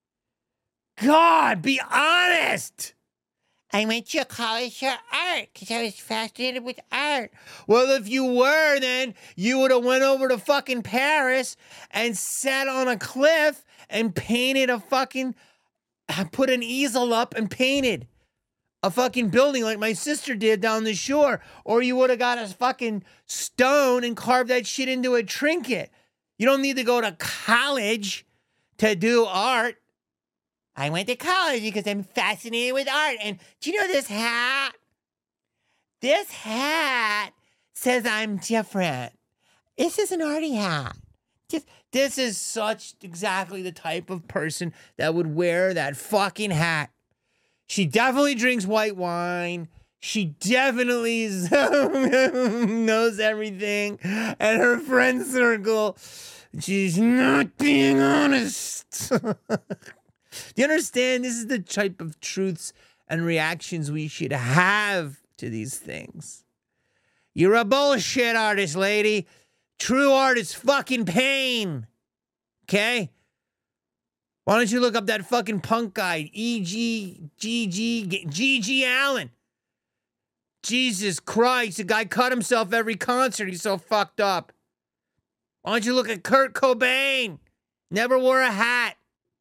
God, be honest. I went to college for art because I was fascinated with art. Well, if you were, then you would have went over to fucking Paris and sat on a cliff and painted a fucking, put an easel up and painted a fucking building like my sister did down the shore. Or you would have got a fucking stone and carved that shit into a trinket. You don't need to go to college to do art. I went to college because I'm fascinated with art. And do you know this hat? This hat says I'm different. This is an arty hat. Just, this is such exactly the type of person that would wear that fucking hat. She definitely drinks white wine. She definitely is, knows everything. And her friend circle, she's not being honest. Do you understand? This is the type of truths and reactions we should have to these things. You're a bullshit artist, lady. True art is fucking pain. Okay? Why don't you look up that fucking punk guy, E G G G G G Allen? Jesus Christ, the guy cut himself every concert. He's so fucked up. Why don't you look at Kurt Cobain? Never wore a hat.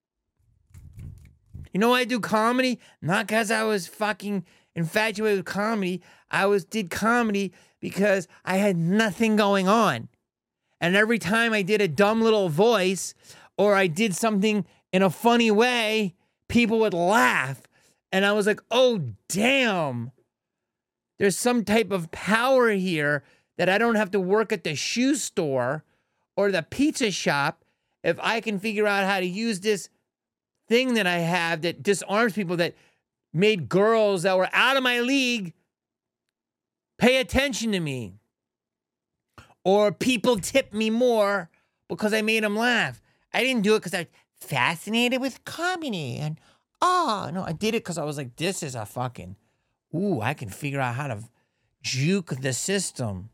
You know why I do comedy? Not because I was fucking infatuated with comedy. I was did comedy because I had nothing going on. And every time I did a dumb little voice or I did something in a funny way, people would laugh. And I was like, oh, damn. There's some type of power here that I don't have to work at the shoe store or the pizza shop if I can figure out how to use this thing that I have that disarms people, that made girls that were out of my league pay attention to me. Or people tip me more because I made them laugh. I didn't do it because I was fascinated with comedy. And, oh, no, I did it because I was like, this is a fucking, ooh, I can figure out how to juke the system.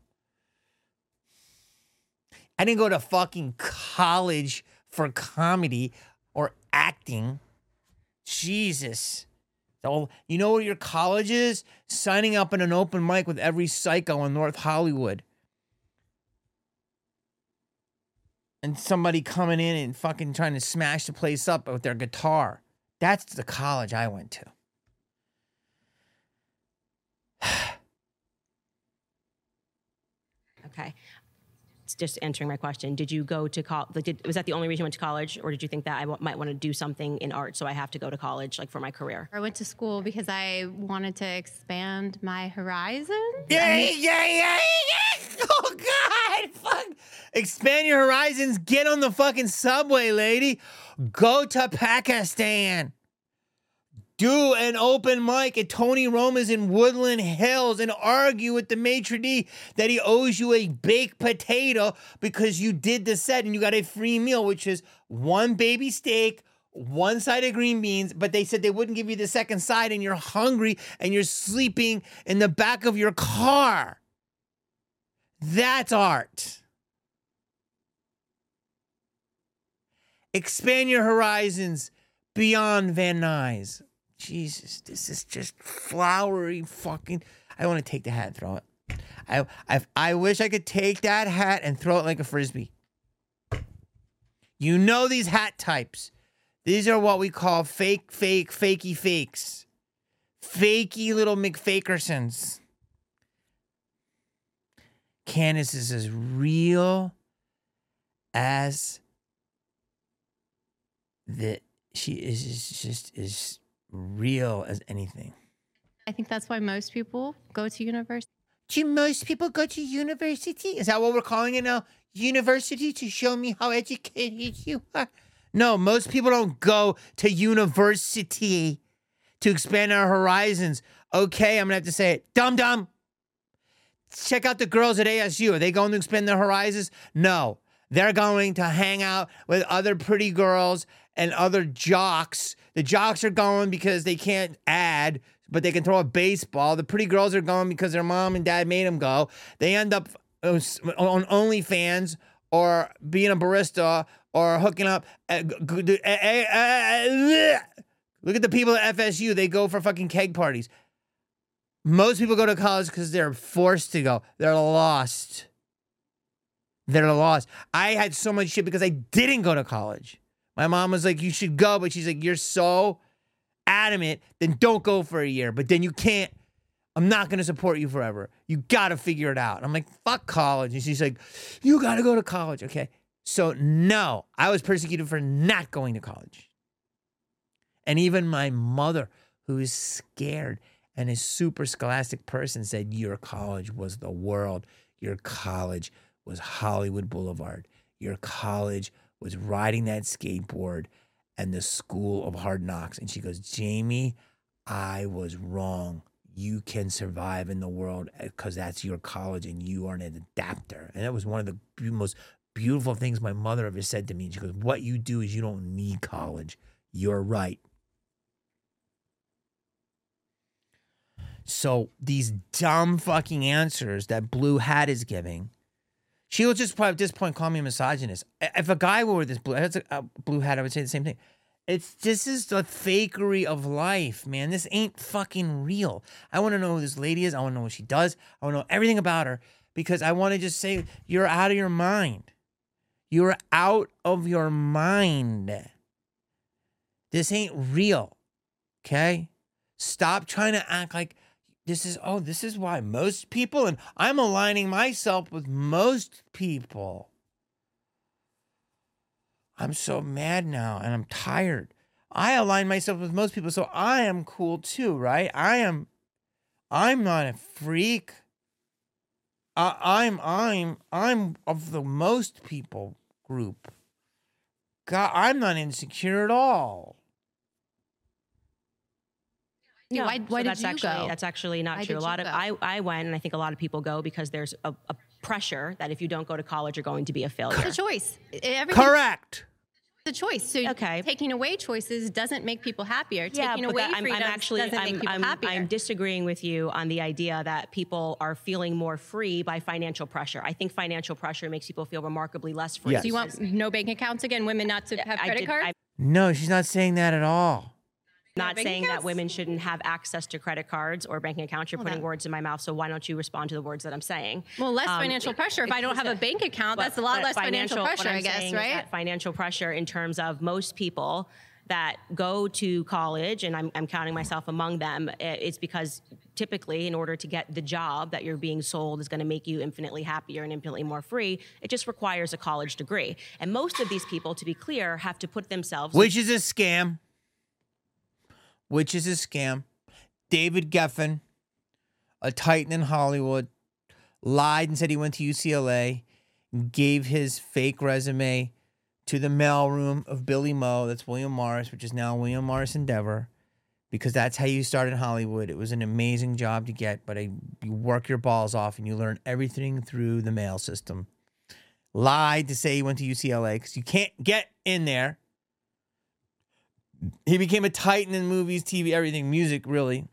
I didn't go to fucking college for comedy or acting. Jesus. So, you know what your college is? Signing up in an open mic with every psycho in North Hollywood. And somebody coming in and fucking trying to smash the place up with their guitar. That's the college I went to. Okay. It's just answering my question. Did you go to college? Was that the only reason you went to college? Or did you think that I w- might want to do something in art, so I have to go to college, like, for my career? I went to school because I wanted to expand my horizons. Yeah, yeah, yeah, yeah. Oh, God. Fuck. Expand your horizons. Get on the fucking subway, lady. Go to Pakistan. Do an open mic at Tony Roma's in Woodland Hills and argue with the maitre d' that he owes you a baked potato because you did the set and you got a free meal, which is one baby steak, one side of green beans, but they said they wouldn't give you the second side and you're hungry and you're sleeping in the back of your car. That's art. Expand your horizons beyond Van Nuys. Jesus, this is just flowery fucking... I want to take the hat and throw it. I, I, I wish I could take that hat and throw it like a Frisbee. You know these hat types. These are what we call fake, fake, fakey fakes. Fakey little McFakersons. Candace is as real as the... She is, is just... is. real as anything. I think that's why most people go to university. Do most people go to university? Is that what we're calling it now? University, to show me how educated you are? No, most people don't go to university to expand our horizons. Okay, I'm going to have to say it. Dum dum. Check out the girls at A S U. Are they going to expand their horizons? No. They're going to hang out with other pretty girls and other jocks. The jocks are going because they can't add, but they can throw a baseball. The pretty girls are going because their mom and dad made them go. They end up on OnlyFans or being a barista or hooking up. Look at the people at F S U. They go for fucking keg parties. Most people go to college because they're forced to go. They're lost. They're lost. I had so much shit because I didn't go to college. My mom was like, you should go, but she's like, you're so adamant, then don't go for a year. But then you can't, I'm not going to support you forever. You got to figure it out. I'm like, fuck college. And she's like, you got to go to college. Okay. So no, I was persecuted for not going to college. And even my mother, who is scared and a super scholastic person, said, your college was the world. Your college was Hollywood Boulevard. Your college was riding that skateboard and the school of hard knocks. And she goes, Jamie, I was wrong. You can survive in the world because that's your college and you are an adapter. And that was one of the most beautiful things my mother ever said to me. She goes, what you do is you don't need college. You're right. So these dumb fucking answers that Blue Hat is giving, she will just probably at this point call me a misogynist. If a guy wore this blue, a blue hat, I would say the same thing. It's this is the fakery of life, man. This ain't fucking real. I want to know who this lady is. I want to know what she does. I want to know everything about her because I want to just say you're out of your mind. You're out of your mind. This ain't real. Okay? Stop trying to act like this is, oh, this is why most people, and I'm aligning myself with most people. I'm so mad now and I'm tired. I align myself with most people, so I am cool too, right? I am, I'm not a freak. I, I'm, I'm, I'm of the most people group. God, I'm not insecure at all. Yeah, why, why so did that's you actually, go? That's actually not Why true. A did lot you of go? I, I went, and I think a lot of people go because there's a, a pressure that if you don't go to college, you're going to be a failure. It's a choice. Everything- Correct. It's a choice. So okay. taking away choices doesn't make people happier. Yeah, taking but away that- I'm, freedoms I'm actually doesn't I'm, make people I'm, happier. I'm disagreeing with you on the idea that people are feeling more free by financial pressure. I think financial pressure makes people feel remarkably less free. Yes. So you want no bank accounts again, women not to have I credit did- cards? I- No, she's not saying that at all. Not bank saying accounts? that women shouldn't have access to credit cards or banking accounts. You're Well, putting that- words in my mouth, so why don't you respond to the words that I'm saying? Well, less Um, financial pressure. If I don't have a bank account, But- that's a lot but less financial, what pressure, I'm I guess, saying is right? that financial pressure in terms of most people that go to college, and I'm, I'm counting myself among them, it's because typically in order to get the job that you're being sold is going to make you infinitely happier and infinitely more free, it just requires a college degree. And most of these people, to be clear, have to put themselves... Which is a scam. Which is a scam. David Geffen, a titan in Hollywood, lied and said he went to U C L A, gave his fake resume to the mailroom of Billy Moe, that's William Morris, which is now William Morris Endeavor, because that's how you start in Hollywood. It was an amazing job to get, but I, you work your balls off and you learn everything through the mail system. Lied to say he went to U C L A because you can't get in there. He became a titan in movies, T V, everything, music, really.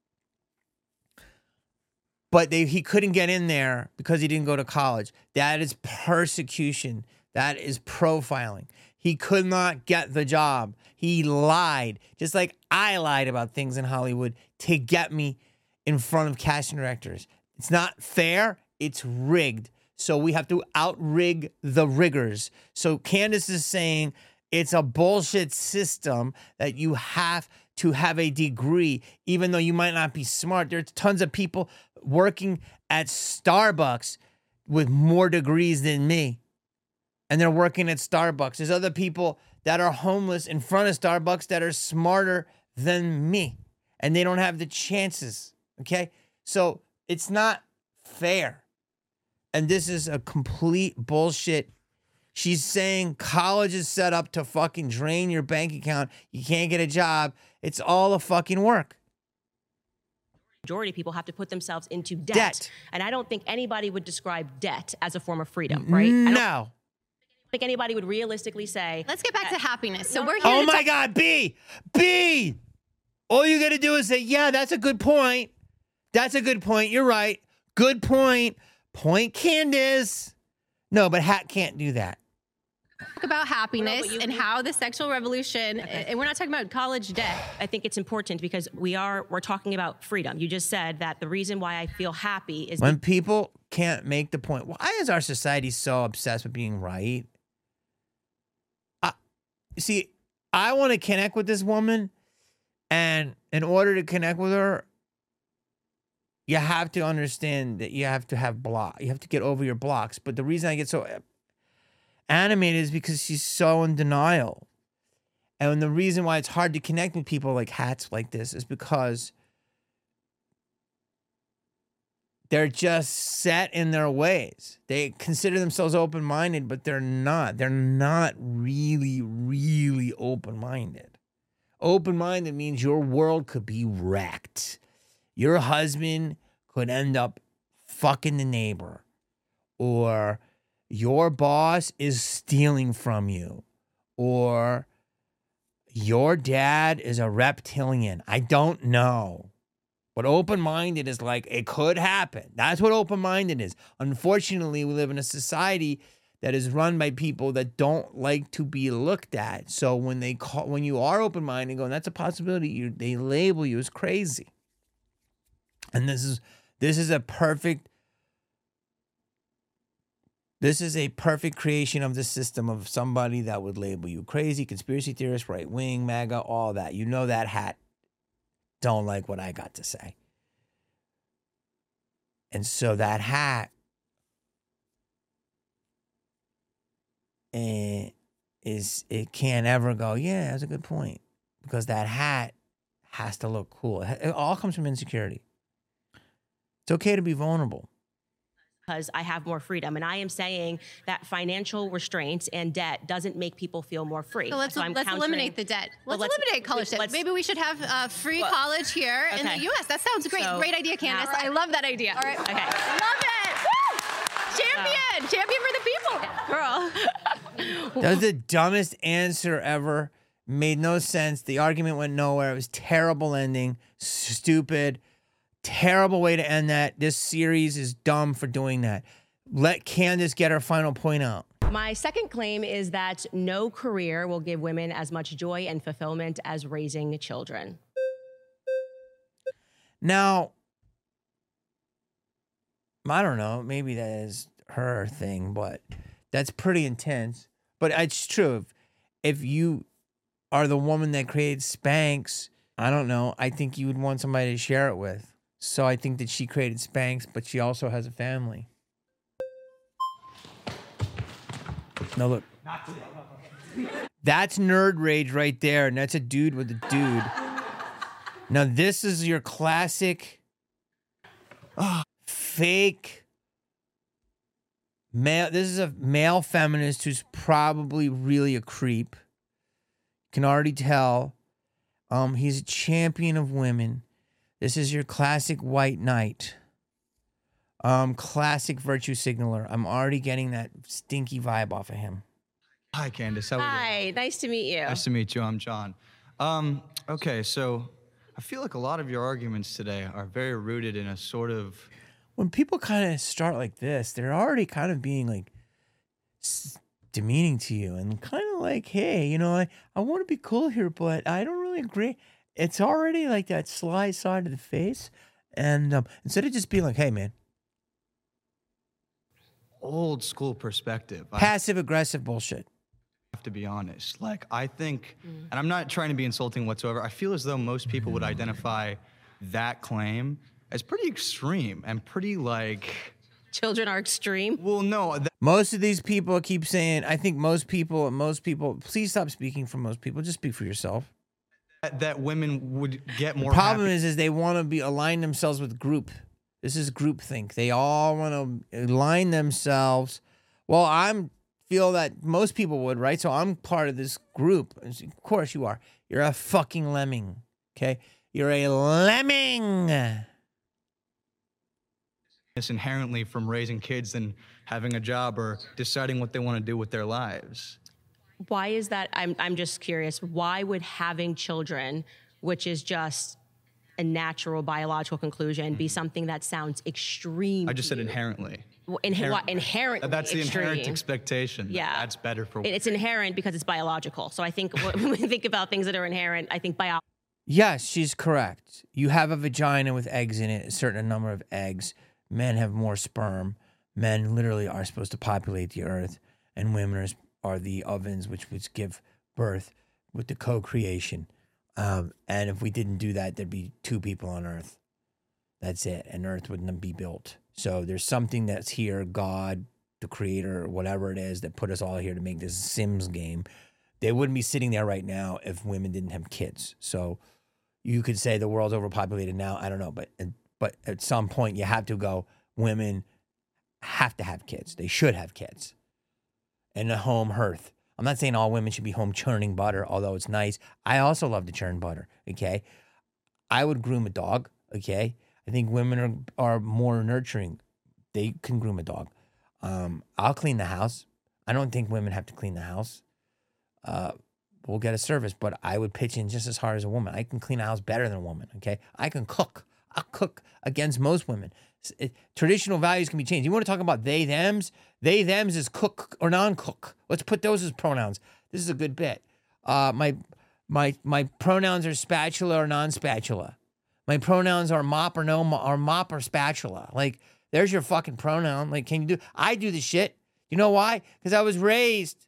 But they, he couldn't get in there because he didn't go to college. That is persecution. That is profiling. He could not get the job. He lied, just like I lied about things in Hollywood to get me in front of casting directors. It's not fair. It's rigged. So we have to out-rig the riggers. So Candace is saying it's a bullshit system that you have to have a degree, even though you might not be smart. There's tons of people working at Starbucks with more degrees than me. And they're working at Starbucks. There's other people that are homeless in front of Starbucks that are smarter than me. And they don't have the chances. Okay? So it's not fair. And this is a complete bullshit. She's saying college is set up to fucking drain your bank account. You can't get a job. It's all a fucking work. Majority of people have to put themselves into debt. Debt. And I don't think anybody would describe debt as a form of freedom, right? I don't No. think anybody would realistically say... Let's get back to happiness. So we're here Oh to my talk- God, B! B! All you got to do is say, yeah, that's a good point. That's a good point. You're right. Good point. Point, Candace. No, but Hat can't do that. talk about happiness Well, no, but you- and how the sexual revolution, and we're not talking about college debt. I think it's important because we are, we're talking about freedom. You just said that the reason why I feel happy is... When people can't make the point, why is our society so obsessed with being right? I, see, I want to connect with this woman, and in order to connect with her, you have to understand that you have to have block. You have to get over your blocks. But the reason I get so animated is because she's so in denial. And the reason why it's hard to connect with people like hats like this is because they're just set in their ways. They consider themselves open-minded, but they're not. They're not really, really open-minded. Open-minded means your world could be wrecked. Your husband could end up fucking the neighbor. Or your boss is stealing from you. Or your dad is a reptilian. I don't know. But open-minded is like, it could happen. That's what open-minded is. Unfortunately, we live in a society that is run by people that don't like to be looked at. So when they call, when you are open-minded, going, that's a possibility, you, they label you as crazy. And this is this is a perfect this is a perfect creation of the system of somebody that would label you crazy, conspiracy theorist, right wing, MAGA, all that. You know that hat. Don't like what I got to say. And so that hat eh, is, it can't ever go, yeah, that's a good point. Because that hat has to look cool. It all comes from insecurity. It's okay to be vulnerable. Because I have more freedom. And I am saying that financial restraints and debt doesn't make people feel more free. So let's, so I'm let's countering- eliminate the debt. Well, Let's, eliminate college debt. let's- Maybe we should have uh, free Well, college here in okay. the U S. That sounds great. So, great idea, Candace. now- I love that idea. All right. Okay. Love it. Woo! Champion. Champion for the people. Girl. That was the dumbest answer ever. Made no sense. The argument went nowhere. It was terrible ending. Stupid. Terrible way to end that. This series is dumb for doing that. Let Candace get her final point out. My second claim is that no career will give women as much joy and fulfillment as raising children. Now, I don't know. Maybe that is her thing, but that's pretty intense. But it's true. If, if you are the woman that created Spanx, I don't know. I think you would want somebody to share it with. So I think that she created Spanx, but she also has a family. No, look. That's nerd rage right there, and that's a dude with a dude. Now, this is your classic oh, fake male. This is a male feminist who's probably really a creep. Can already tell. Um, he's a champion of women. This is your classic white knight. Um, classic virtue signaler. I'm already getting that stinky vibe off of him. Hi, Candace. How are you? Hi, nice to meet you. Nice to meet you. I'm John. Um, okay, so I feel like a lot of your arguments today are very rooted in a sort of... When people kind of start like this, they're already kind of being like s- demeaning to you and kind of like, hey, you know, I, I want to be cool here, but I don't really agree. It's already like that sly side of the face. And um, instead of just being like, hey, man. Old school perspective. Passive aggressive bullshit. I have to be honest. Like, I think, mm. and I'm not trying to be insulting whatsoever, I feel as though most people would identify that claim as pretty extreme and pretty like... Children are extreme? Well, no. Th- most of these people keep saying, I think most people, most people, please stop speaking for most people, just speak for yourself. That, that women would get more The problem happy. is, is they want to be align themselves with group. This is groupthink. They all want to align themselves. Well, I'm feel that most people would, right? So I'm part of this group. Of course you are. You're a fucking lemming, okay? You're a lemming. It's inherently from raising kids and having a job or deciding what they want to do with their lives. Why is that? I'm, I'm just curious. Why would having children, which is just a natural biological conclusion, be something that sounds extreme? I just said inherently. Well, inher- what, inherently That's the extreme. inherent expectation. Yeah. That's better for... It's inherent because it's biological. So I think when we think about things that are inherent, I think biology. Yes, she's correct. You have a vagina with eggs in it, a certain number of eggs. Men have more sperm. Men literally are supposed to populate the earth, and women are, are the ovens which would give birth with the co-creation. Um, and if we didn't do that, there'd be two people on Earth. That's it. And Earth wouldn't be built. So there's something that's here, God, the creator, whatever it is, that put us all here to make this Sims game, they wouldn't be sitting there right now if women didn't have kids. So you could say the world's overpopulated now. I don't know, but but at some point you have to go, women have to have kids. They should have kids. And a home hearth. I'm not saying all women should be home churning butter, although it's nice. I also love to churn butter, okay? I would groom a dog, okay? I think women are, are more nurturing. They can groom a dog. Um, I'll clean the house. I don't think women have to clean the house. Uh, we'll get a service, but I would pitch in just as hard as a woman. I can clean a house better than a woman, okay? I can cook. I'll cook against most women. It, traditional values can be changed. You want to talk about they, thems? They, thems is cook or non-cook. Let's put those as pronouns. This is a good bit. Uh, my, my, my pronouns are spatula or non-spatula. My pronouns are mop or no, or mop or spatula. Like, there's your fucking pronoun. Like, can you do? I do the shit. You know why? Because I was raised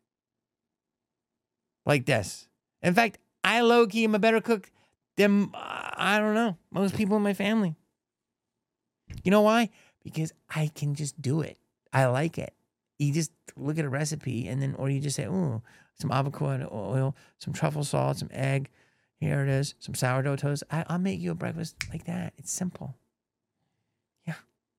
like this. In fact, I low-key am a better cook than, uh, I don't know, most people in my family. You know why? Because I can just do it. I like it. You just look at a recipe and then, or you just say, ooh, some avocado oil, some truffle salt, some egg. Here it is, some sourdough toast. I, I'll make you a breakfast like that. It's simple. Yeah.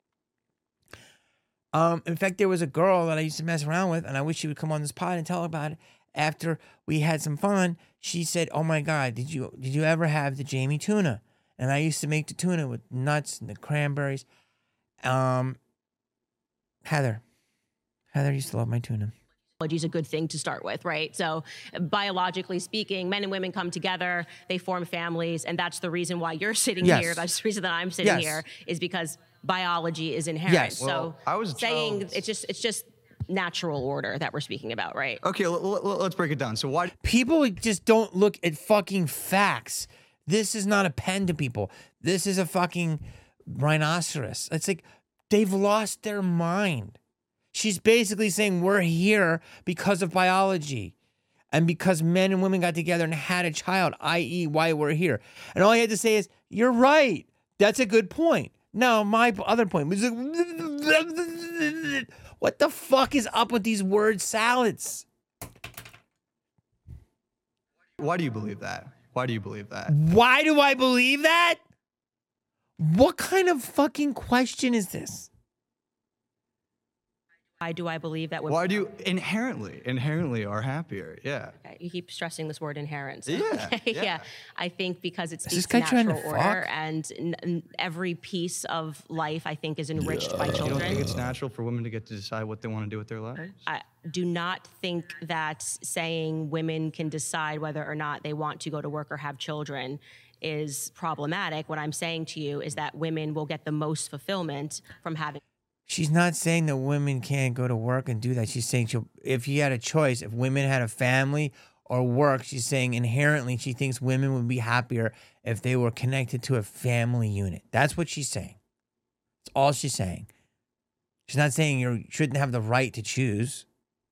Um. In fact, there was a girl that I used to mess around with, and I wish she would come on this pod and tell about it. After we had some fun, she said, "Oh my God, did you did you ever have the Jamie tuna?" And I used to make the tuna with nuts and the cranberries. Um, Heather. Heather used to love my tuna. Biology is a good thing to start with, right? So biologically speaking, men and women come together, they form families, and that's the reason why you're sitting Yes. here. That's the reason that I'm sitting Yes. here is because biology is inherent. Yes. So Well, I was saying jealous. it's just it's just natural order that we're speaking about, right? Okay, l- l- let's break it down. So why? People just don't look at fucking facts. This is not a pen to people. This is a fucking rhinoceros. It's like they've lost their mind. She's basically saying we're here because of biology and because men and women got together and had a child, that is why we're here. And all I had to say is, you're right. That's a good point. Now, my other point was, what the fuck is up with these word salads? Why do you believe that? Why do you believe that? Why do I believe that? What kind of fucking question is this? Why do I believe that women Why do you inherently, inherently are happier? Yeah. Okay, you keep stressing this word inherent. So, Yeah, okay, yeah. yeah. I think because it Is speaks this to guy trying to natural order, fuck? and n- n- every piece of life, I think, is enriched by You don't think children. it's natural for women to get to decide what they want to do with their lives? I do not think that saying women can decide whether or not they want to go to work or have children is problematic. What I'm saying to you is that women will get the most fulfillment from having. She's not saying that women can't go to work and do that. She's saying she'll, if you had a choice, if women had a family or work, she's saying inherently she thinks women would be happier if they were connected to a family unit. That's what she's saying. That's all she's saying. She's not saying you shouldn't have the right to choose.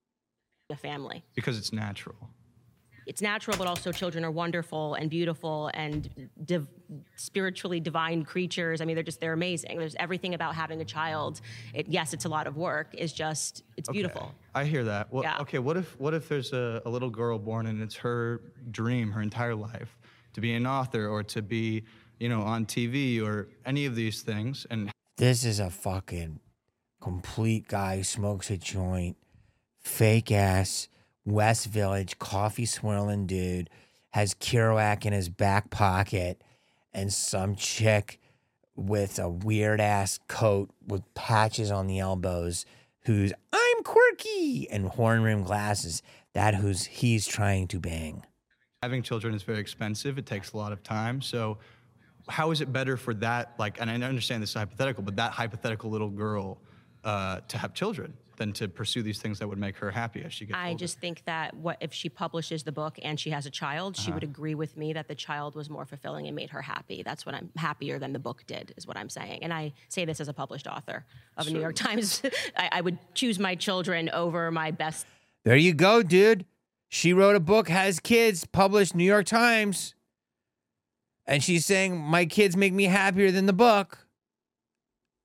a family. Because it's natural. It's natural, but also children are wonderful and beautiful and div- spiritually divine creatures. I mean, they're just, they're amazing. There's everything about having a child. It, yes, it's a lot of work. It's just, it's Okay, beautiful. I hear that. Well, Yeah. Okay, what if what if there's a, a little girl born and it's her dream her entire life to be an author or to be, you know, on T V or any of these things, and This is a fucking complete guy who smokes a joint, fake ass West Village coffee swirling dude, has Kerouac in his back pocket, and some chick with a weird ass coat with patches on the elbows who's I'm quirky and horn rimmed glasses. That who's he's trying to bang. having children is very expensive. It takes a lot of time. So how is it better for that, like, and I understand this is hypothetical, but that hypothetical little girl uh, to have children than to pursue these things that would make her happy as she gets I older? just think that what if she publishes the book and she has a child, she Uh-huh. would agree with me that the child was more fulfilling and made her happy. That's what I'm happier than the book did, is what I'm saying. And I say this as a published author of a New York Times. I, I would choose my children over my best. There you go, dude. She wrote a book, has kids, published New York Times. And she's saying, my kids make me happier than the book.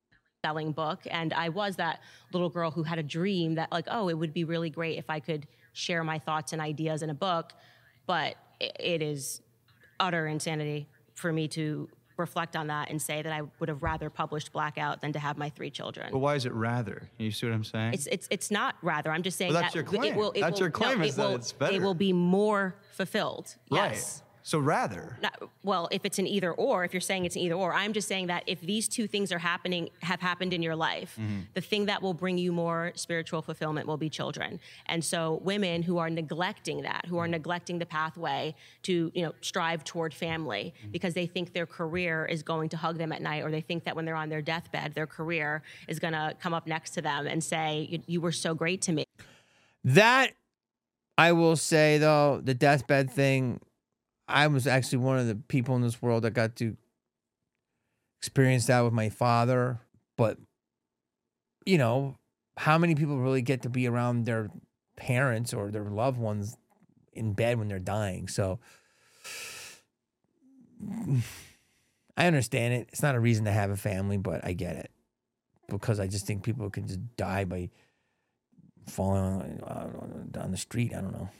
selling book. And I was that little girl who had a dream that like, oh, it would be really great if I could share my thoughts and ideas in a book. But it is utter insanity for me to reflect on that and say that I would have rather published Blackout than to have my three children. But why is it rather? You see what I'm saying? It's it's it's not rather. I'm just saying Well, that's that your claim. it will. It That's will, your claim no, is it that will, it's better. It will be more fulfilled. Right. Yes. So rather. Not, well, if it's an either or, if you're saying it's an either or, I'm just saying that if these two things are happening, have happened in your life, Mm-hmm. the thing that will bring you more spiritual fulfillment will be children. And so women who are neglecting that, who are neglecting the pathway to, you know, strive toward family Mm-hmm. because they think their career is going to hug them at night, or they think that when they're on their deathbed, their career is going to come up next to them and say, you, you were so great to me. That, I will say, though, the deathbed thing, I was actually one of the people in this world that got to experience that with my father. But, you know, how many people really get to be around their parents or their loved ones in bed when they're dying? So I understand it. It's not a reason to have a family, but I get it. Because I just think people can just die by falling on, down the street. I don't know.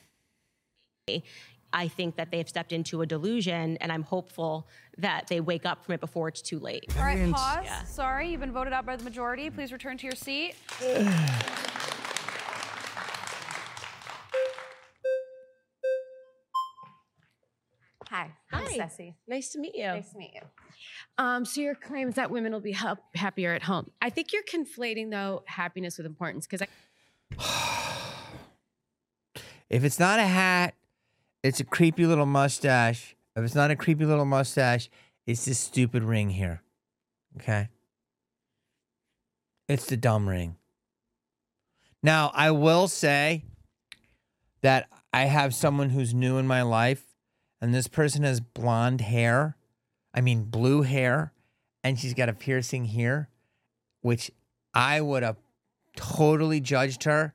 I think that they've stepped into a delusion, and I'm hopeful that they wake up from it before it's too late. All right, pause. Yeah. Sorry, you've been voted out by the majority. Please return to your seat. Hi, Hi. I'm Ceci. Nice to meet you. Nice to meet you. Um, so your claim is that women will be hap- happier at home. I think you're conflating, though, happiness with importance, because I... If it's not a hat, it's a creepy little mustache. If it's not a creepy little mustache, it's this stupid ring here. Okay? It's the dumb ring. Now, I will say that I have someone who's new in my life, and this person has blonde hair. I mean, blue hair, and she's got a piercing here, which I would have totally judged her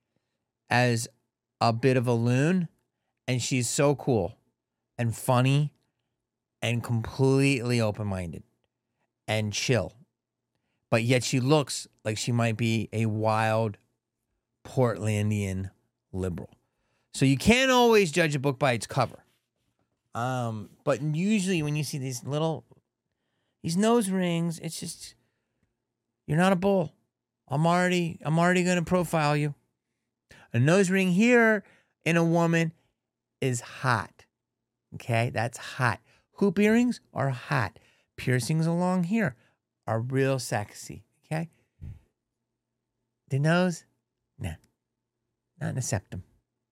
as a bit of a loon. And she's so cool and funny and completely open-minded and chill. But yet she looks like she might be a wild Portlandian liberal. So you can't always judge a book by its cover. Um, but usually when you see these little, these nose rings, it's just, you're not a bull. I'm already, I'm already going to profile you. A nose ring here in a woman is hot. Okay, that's hot. Hoop earrings are hot. Piercings along here are real sexy. Okay, the nose, nah, not in a septum.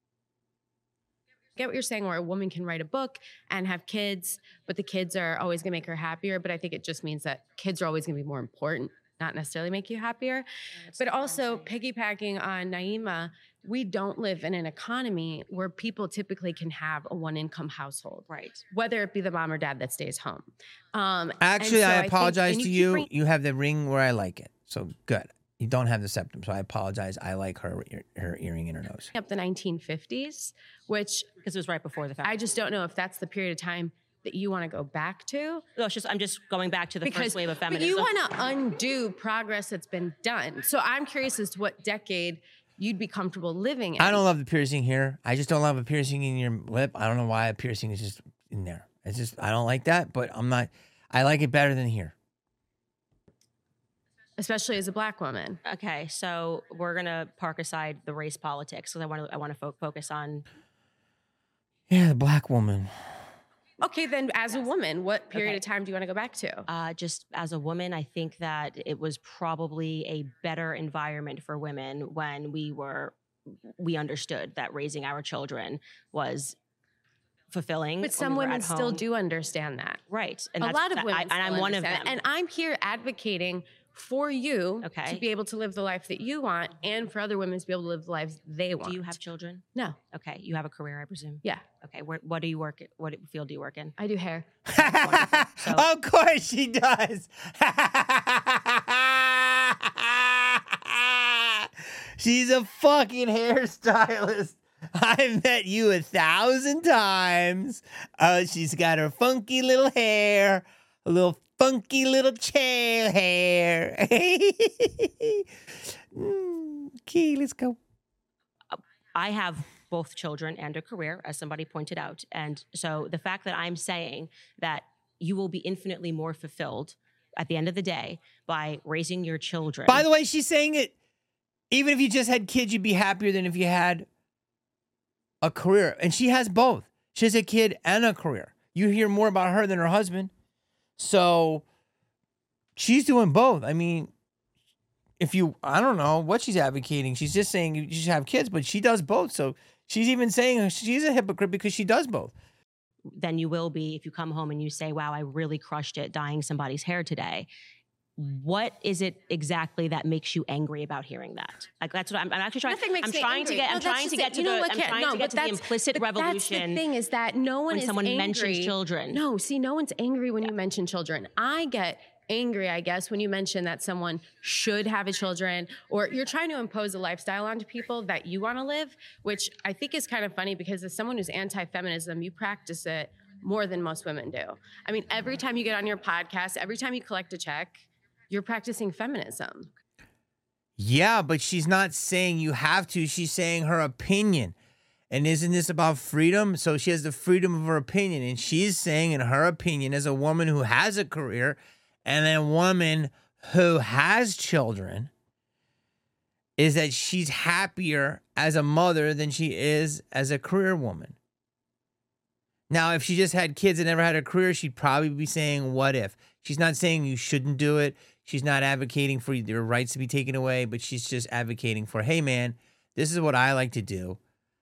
get what you're saying, where a woman can write a book and have kids, but the kids are always going to make her happier. But I think it just means that kids are always going to be more important, not necessarily make you happier. But also piggybacking on Naima, we don't live in an economy where people typically can have a one-income household, right? Whether it be the mom or dad that stays home. Um, Actually, and so I think- apologize and to keep you. bring- You have the ring where I like it. So good. You don't have the septum, so I apologize. I like her ear- her earring in her nose. Up the nineteen fifties, which because it was right before the fact. I just don't know if that's the period of time that you want to go back to. No, it's just I'm just going back to the Because first wave of but feminism. you want to undo progress that's been done. So I'm curious as to what decade you'd be comfortable living in. I don't love the piercing here. I just don't love a piercing in your lip. I don't know why a piercing is just in there. It's just I don't like that, but I'm not. I like it better than here. Especially as a black woman. Okay, so we're gonna park aside the race politics because I want to I want to fo- focus on. Yeah, the black woman. Okay, then as a woman, what period Okay. of time do you want to go back to? Uh, just as a woman, I think that it was probably a better environment for women when we were we understood that raising our children was fulfilling. But when some we were women at still home. do understand that. Right, and a that's- lot of that- women, I- and still I'm one of understand them. that. And I'm here advocating for you Okay. to be able to live the life that you want, and for other women to be able to live the lives they want. Do you have children? No. Okay, you have a career, I presume. Yeah. Okay, where, what do you work? What field do you work in? I do hair. Of course she does. She's a fucking hairstylist. I met you a thousand times. Uh, she's got her funky little hair, a little funky little tail hair. mm, okay, let's go. I have both children and a career, as somebody pointed out. And so the fact that I'm saying that you will be infinitely more fulfilled at the end of the day by raising your children. By the way, she's saying it, even if you just had kids, you'd be happier than if you had a career. And she has both. She has a kid and a career. You hear more about her than her husband. So she's doing both. I mean, if you, I don't know what she's advocating. She's just saying you should have kids, but she does both. So she's even saying she's a hypocrite because she does both. Than you will be if you come home and you say, wow, I really crushed it dyeing somebody's hair today. What is it exactly that makes you angry about hearing that? Like that's what I'm, I'm actually trying. Nothing makes I'm me trying angry. to get. No, I'm trying to get it. to You know the. what, I'm Karen? trying no, to get to the implicit but revolution. That's the thing is that no one when is someone angry. mentions children. No, see, no one's angry when you mention children. I get angry, I guess, when you mention that someone should have a children, or you're trying to impose a lifestyle onto people that you want to live, which I think is kind of funny because as someone who's anti-feminism, you practice it more than most women do. I mean, every time you get on your podcast, every time you collect a check, you're practicing feminism. Yeah, but she's not saying you have to. She's saying her opinion. And isn't this about freedom? So she has the freedom of her opinion. And she's saying, in her opinion, as a woman who has a career and a woman who has children, is that she's happier as a mother than she is as a career woman. Now, if she just had kids and never had a career, she'd probably be saying, what if? She's not saying you shouldn't do it. She's not advocating for your rights to be taken away, but she's just advocating for, hey, man, this is what I like to do.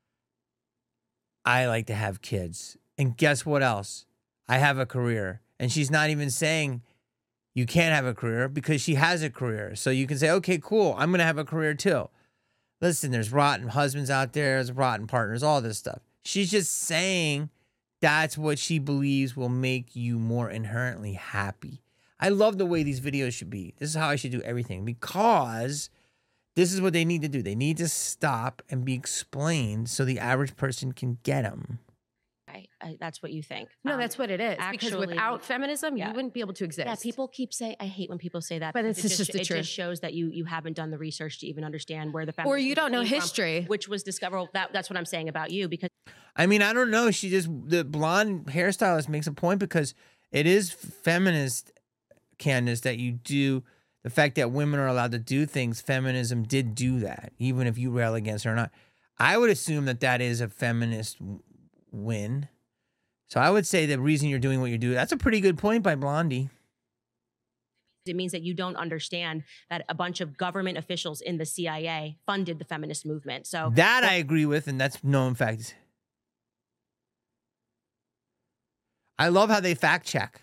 I like to have kids. And guess what else? I have a career. And she's not even saying you can't have a career because she has a career. So you can say, okay, cool, I'm going to have a career too. Listen, there's rotten husbands out there, there's rotten partners, all this stuff. She's just saying that's what she believes will make you more inherently happy. I love the way these videos should be. This is how I should do everything because this is what they need to do. They need to stop and be explained so the average person can get them. I, I, that's what you think. No, Um, that's what it is. actually- because without feminism, Yeah. you wouldn't be able to exist. Yeah, people keep saying, I hate when people say that. But because it's it just the it truth. just shows that you you haven't done the research to even understand where the Or feminist you don't know movement came history. from, which was discovered. That, that's what I'm saying about you because I mean, I don't know. She just, the blonde hairstylist makes a point because it is feminist, Candace, that you do, the fact that women are allowed to do things, feminism did do that, even if you rail against her or not. I would assume that that is a feminist w- win. So I would say the reason you're doing what you're doing, that's a pretty good point by Blondie. it means that you don't understand that a bunch of government officials in the C I A funded the feminist movement. So That I agree with, and that's known fact. I love how they fact check.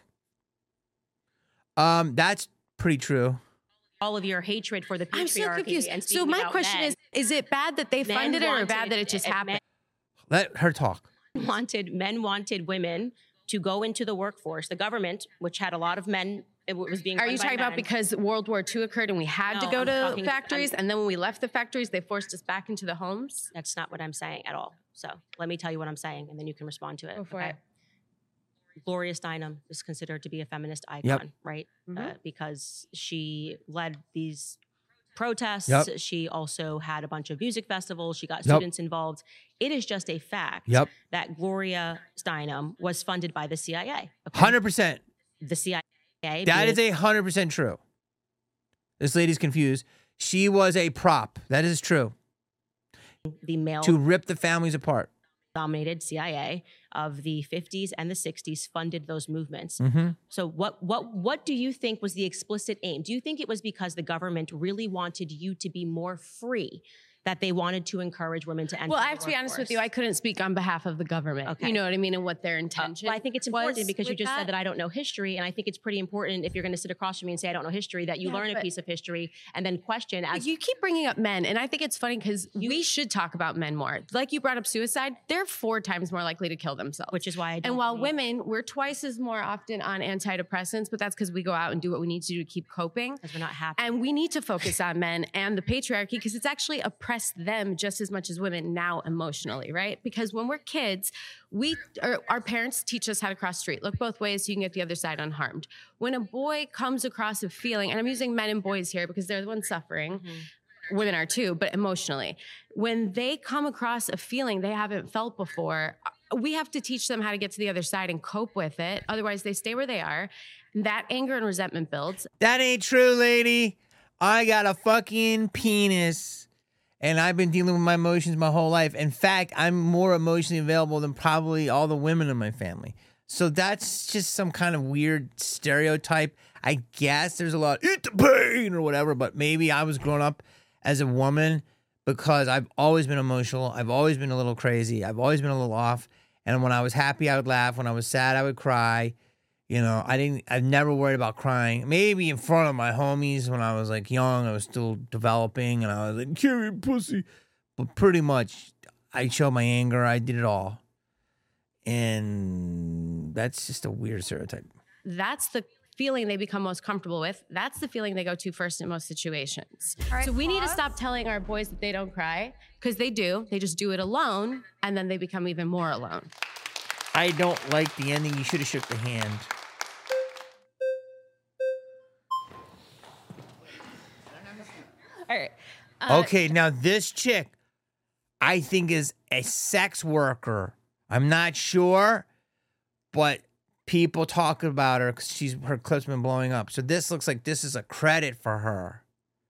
Um, that's pretty true. all of your hatred for the patriarchy. I'm so confused. And So speaking my about question men, is, is it bad that they men funded it or wanted- bad that it just uh, happened? Let her talk. Men wanted men wanted women to go into the workforce. The government, which had a lot of men, it was being. Are run you by talking about men. because World War Two occurred and we had to No, go I'm to talking- factories, I'm- and then when we left the factories, they forced us back into the homes? That's not what I'm saying at all. So let me tell you what I'm saying, and then you can respond to it. Go for it. Gloria Steinem is considered to be a feminist icon, Yep. right? Mhm. Uh, because she led these protests. Yep. She also had a bunch of music festivals. She got Yep. students involved. It is just a fact Yep. that Gloria Steinem was funded by the C I A. okay? one hundred percent. The C I A. That is being- a one hundred percent true. This lady's confused. She was a prop. That is true. the male To rip the families apart. dominated C I A of the fifties and the sixties funded those movements. Mm-hmm. So what what what do you think was the explicit aim? Do you think it was because the government really wanted you to be more free, that they wanted to encourage women to enter Well, the I have to be honest with workforce? you, I couldn't speak on behalf of the government. Okay. You know what I mean? And what their intention Well, I think it's was important because you with just said that I don't know history, and I think it's pretty important if you're going to sit across from me and say I don't know history, that you Yeah, learn a but- piece of history and then question Like, as you keep bringing up men, and I think it's funny because we should talk about men more. Like you brought up suicide, they're four times more likely to kill themselves. which is why I don't And while believe- women, we're twice as more often on antidepressants, but that's because we go out and do what we need to do to keep coping. because we're not happy. And we need to focus on men and the patriarchy because it's actually a suppress them just as much as women now emotionally, right? Because when we're kids, we or our parents teach us how to cross the street. Look both ways so you can get the other side unharmed. When a boy comes across a feeling, and I'm using men and boys here because they're the ones suffering, mm-hmm. women are too, but emotionally. When they come across a feeling they haven't felt before, we have to teach them how to get to the other side and cope with it. Otherwise, they stay where they are. That anger and resentment builds. That ain't true, lady. I got a fucking penis, and I've been dealing with my emotions my whole life. In fact, I'm more emotionally available than probably all the women in my family. So that's just some kind of weird stereotype. I guess there's a lot, eat the pain or whatever, but maybe I was grown up as a woman because I've always been emotional. I've always been a little crazy. I've always been a little off. And when I was happy, I would laugh. When I was sad, I would cry. You know, I didn't, I've never worried about crying. Maybe in front of my homies when I was like young, I was still developing and I was like, carry pussy. But pretty much, I showed my anger. I did it all. And that's just a weird stereotype. That's the feeling they become most comfortable with. That's the feeling they go to first in most situations. Right, so we pause. Need to stop telling our boys that they don't cry, because they do. They just do it alone, and then they become even more alone. I don't like the ending. You should have shook the hand. All right. Uh, okay, now this chick, I think, is a sex worker. I'm not sure, but people talk about her because she's her clip's been blowing up. So this looks like this is a credit for her.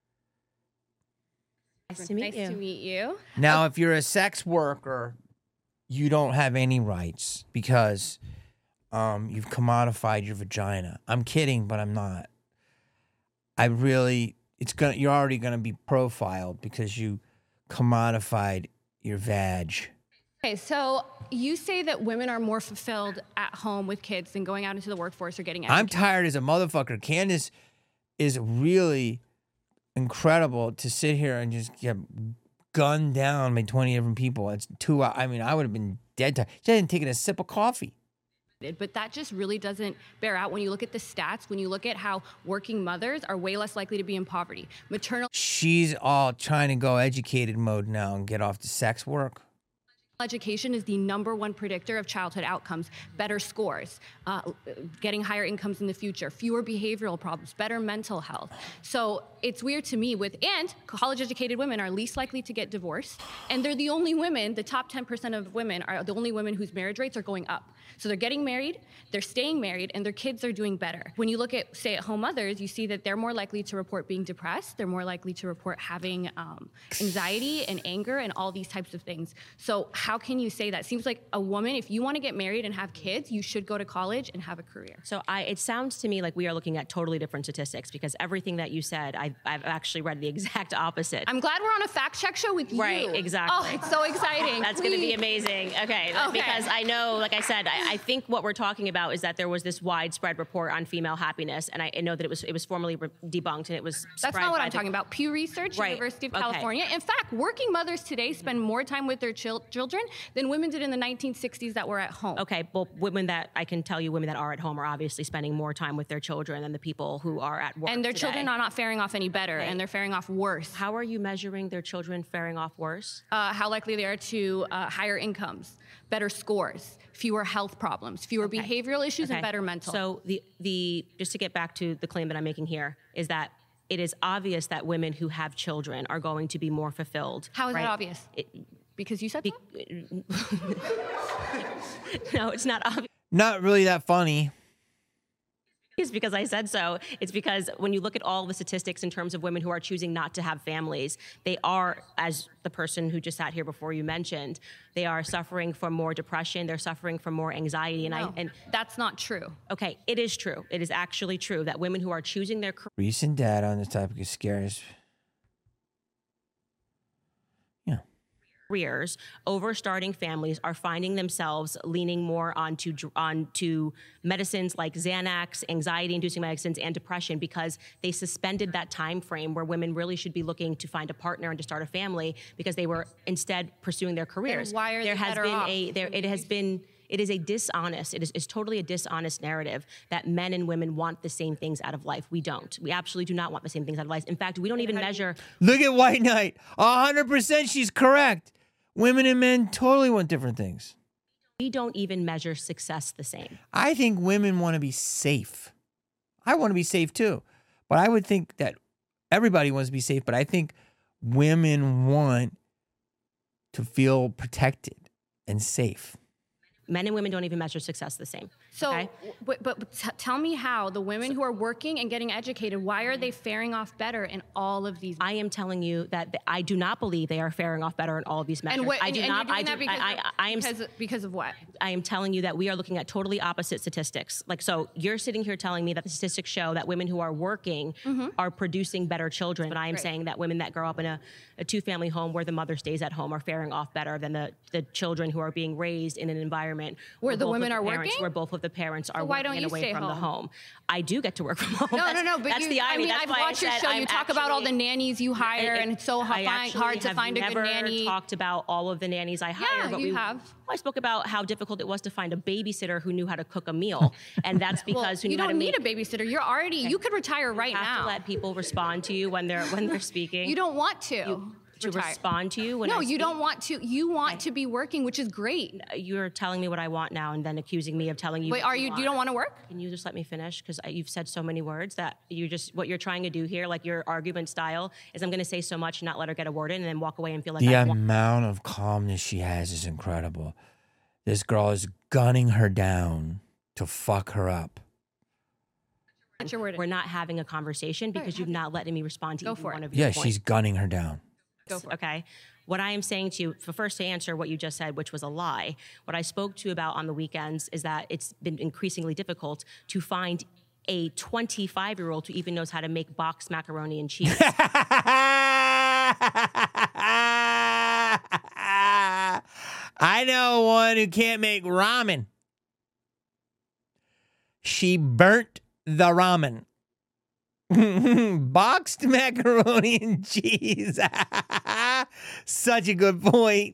Nice to meet nice you. Nice to meet you. Now, if you're a sex worker, you don't have any rights because um, you've commodified your vagina. I'm kidding, but I'm not. I really, it's gonna. You're already gonna be profiled because you commodified your vag. Okay, so you say that women are more fulfilled at home with kids than going out into the workforce or getting educated. I'm tired as a motherfucker. Candace is really incredible to sit here and just get gunned down by twenty different people. It's two hours. I mean, I would have been dead tired. She hadn't taken a sip of coffee. But that just really doesn't bear out when you look at the stats, when you look at how working mothers are way less likely to be in poverty. Maternal She's all trying to go educated mode now and get off the sex work. Education is the number one predictor of childhood outcomes, better scores, uh, getting higher incomes in the future, fewer behavioral problems, better mental health. So it's weird to me with, and college-educated women are least likely to get divorced, and they're the only women, the top ten percent of women are the only women whose marriage rates are going up. So they're getting married, they're staying married, and their kids are doing better. When you look at stay-at-home mothers, you see that they're more likely to report being depressed, they're more likely to report having um, anxiety and anger and all these types of things. So how can you say that? Seems like a woman, if you want to get married and have kids, you should go to college and have a career. So I, it sounds to me like we are looking at totally different statistics, because everything that you said, I've, I've actually read the exact opposite. I'm glad we're on a fact check show with you. Right, exactly. Oh, it's so exciting. That's going to be amazing. Okay, okay, because I know, like I said, I, I think what we're talking about is that there was this widespread report on female happiness, and I, I know that it was it was formally re- debunked, and it was That's not what I'm the, talking about. Pew Research, right. University of okay. California. In fact, working mothers today spend more time with their chil- children than women did in the nineteen sixties that were at home. Okay, well, women that, I can tell you, women that are at home are obviously spending more time with their children than the people who are at work And their today. children are not faring off any better, right. and they're faring off worse. How are you measuring their children faring off worse? Uh, how likely they are to uh, higher incomes, better scores, fewer health problems, fewer okay. behavioral issues, okay. and better mental. So the the just to get back to the claim that I'm making here is that it is obvious that women who have children are going to be more fulfilled. How is right? that obvious? It, because you said be, No, it's not obvious. Not really that funny. It's because I said so. It's because when you look at all the statistics in terms of women who are choosing not to have families, they are, as the person who just sat here before you mentioned, they are suffering from more depression. They're suffering from more anxiety. And no, I and that's not true. Okay, it is true. It is actually true that women who are choosing their career. Recent data on this topic is scary. Careers over starting families are finding themselves leaning more onto onto medicines like Xanax, anxiety-inducing medicines, and depression, because they suspended that time frame where women really should be looking to find a partner and to start a family, because they were instead pursuing their careers. And why are there they has better been off? a there it has been it is a dishonest, it is it's totally a dishonest narrative that men and women want the same things out of life. We don't. We absolutely do not want the same things out of life. In fact, we don't even measure. Look at White Knight. one hundred percent she's correct. Women and men totally want different things. We don't even measure success the same. I think women want to be safe. I want to be safe too. But I would think that everybody wants to be safe, but I think women want to feel protected and safe. Men and women don't even measure success the same. So, okay? but, but t- tell me how the women who are working and getting educated, why are they faring off better in all of these? I am telling you that th- I do not believe they are faring off better in all of these measures. And, what, I and, do and not. you're I doing do. that because, I, I, I am because, because of what? I am telling you that we are looking at totally opposite statistics. Like, so you're sitting here telling me that the statistics show that women who are working mm-hmm. are producing better children, but I am right. saying that women that grow up in a, a two-family home where the mother stays at home are faring off better than the the children who are being raised in an environment where, where the both women of the are parents, working, where both of the parents are so why working don't and you away stay from home? the home. I do get to work from home. No, that's, no, no. But that's you, the irony. I mean, that's I've why watched I your said show. I'm You talk actually, about all the nannies you hire, it, and it's so I find, hard to have find a never good nanny. Talked about all of the nannies I hire. Yeah, but you we, have. I spoke about how difficult it was to find a babysitter who knew how to cook a meal, and that's because well, who you knew how don't to need make, a babysitter. You're already. Okay. You could retire right you have now. To let people respond to you when they're when they're speaking. You don't want to. You, to retire. respond to you when no, I you speak. don't want to. You want okay. to be working, which is great. You're telling me what I want now, and then accusing me of telling you. Wait, what are you? you you don't want to work? Can you just let me finish? Because you've said so many words that you just what you're trying to do here, like your argument style, is I'm going to say so much, and not let her get a word in, and then walk away and feel like the I amount of calmness she has is incredible. This girl is gunning her down to fuck her up. What's your word? We're not having a conversation because right, you've not letting me respond to Go even for one it. of your Yeah, points. she's gunning her down. Go for it. Okay. What I am saying to you, for first to answer what you just said, which was a lie, what I spoke to you about on the weekends is that it's been increasingly difficult to find a twenty-five-year-old who even knows how to make boxed macaroni and cheese. I know one who can't make ramen. She burnt the ramen. Boxed macaroni and cheese. Such a good point.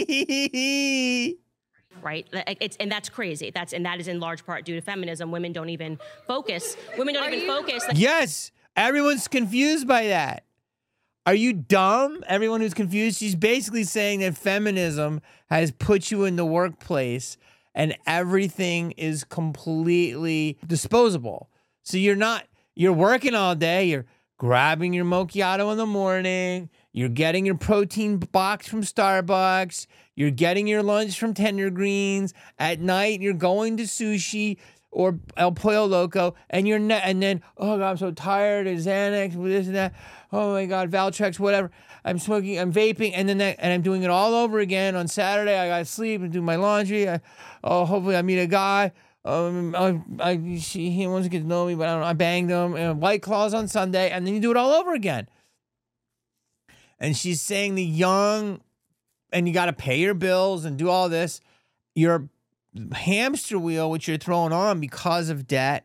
Right? It's, and that's crazy. That's and that is in large part due to feminism. Women don't even focus. Women don't Are even you- focus. Like, Yes, everyone's confused by that. Are you dumb? Everyone who's confused, she's basically saying that feminism has put you in the workplace and everything is completely disposable. So you're not, you're working all day, you're grabbing your macchiato in the morning, you're getting your protein box from Starbucks, you're getting your lunch from Tender Greens, at night you're going to sushi or El Pollo Loco, and you're ne- and then, oh God, I'm so tired, and Xanax, this and that, oh my God, Valtrex, whatever, I'm smoking, I'm vaping, and then that, and I'm doing it all over again. On Saturday, I gotta sleep and do my laundry, I, oh, hopefully I meet a guy, um, I, I, she, he wants to get to know me, but I don't know, I banged him, and White Claws on Sunday, and then you do it all over again. And she's saying the young, and you gotta pay your bills and do all this, you're hamster wheel, which you're throwing on because of debt,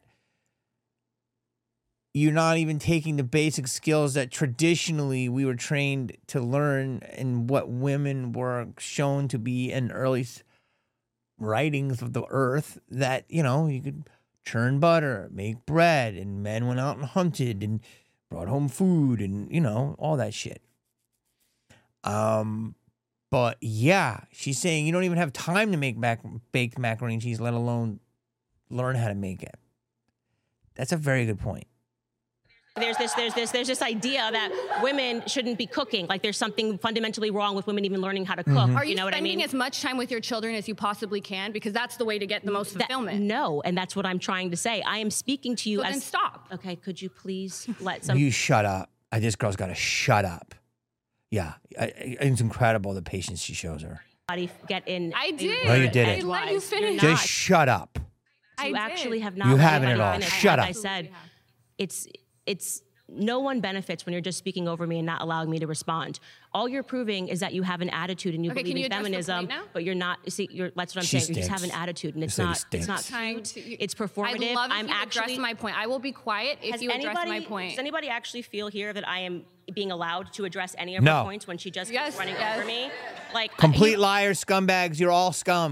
you're not even taking the basic skills that traditionally we were trained to learn and what women were shown to be in early writings of the earth, that, you know, you could churn butter, make bread, and men went out and hunted and brought home food and, you know, all that shit. Um... But yeah, she's saying you don't even have time to make mac- baked macaroni and cheese, let alone learn how to make it. That's a very good point. There's this, there's this, there's this idea that women shouldn't be cooking. Like there's something fundamentally wrong with women even learning how to cook. Mm-hmm. Are you, you know what I spending mean? as much time with your children as you possibly can? Because that's the way to get the most That- fulfillment. no, and that's what I'm trying to say. I am speaking to you So as then stop. Okay, could you please let some You shut up. I, this girl's got to shut up. Yeah, I, I- it's incredible the patience she shows her. body get in. I did. No, you I didn't. let you finish. Just shut up. I You did. actually have not. You let haven't anybody at all. finish. Shut like up. I said, it's it's no one benefits when you're just speaking over me and not allowing me to respond. All you're proving is that you have an attitude and you Okay, can believe you in address the feminism, point now? but you're not. See, you're, that's what I'm She saying. You just have an stinks. attitude, and it's This lady not. It's not. stinks. Trying to- It's performative. I'd love if I'm you actually address my point. I will be quiet if Has you address anybody, my point. Does anybody actually feel here that I am being allowed to address any of No. her points when she just Yes, keeps running yes. over me? Like Complete you- liars, scumbags. You're all scum.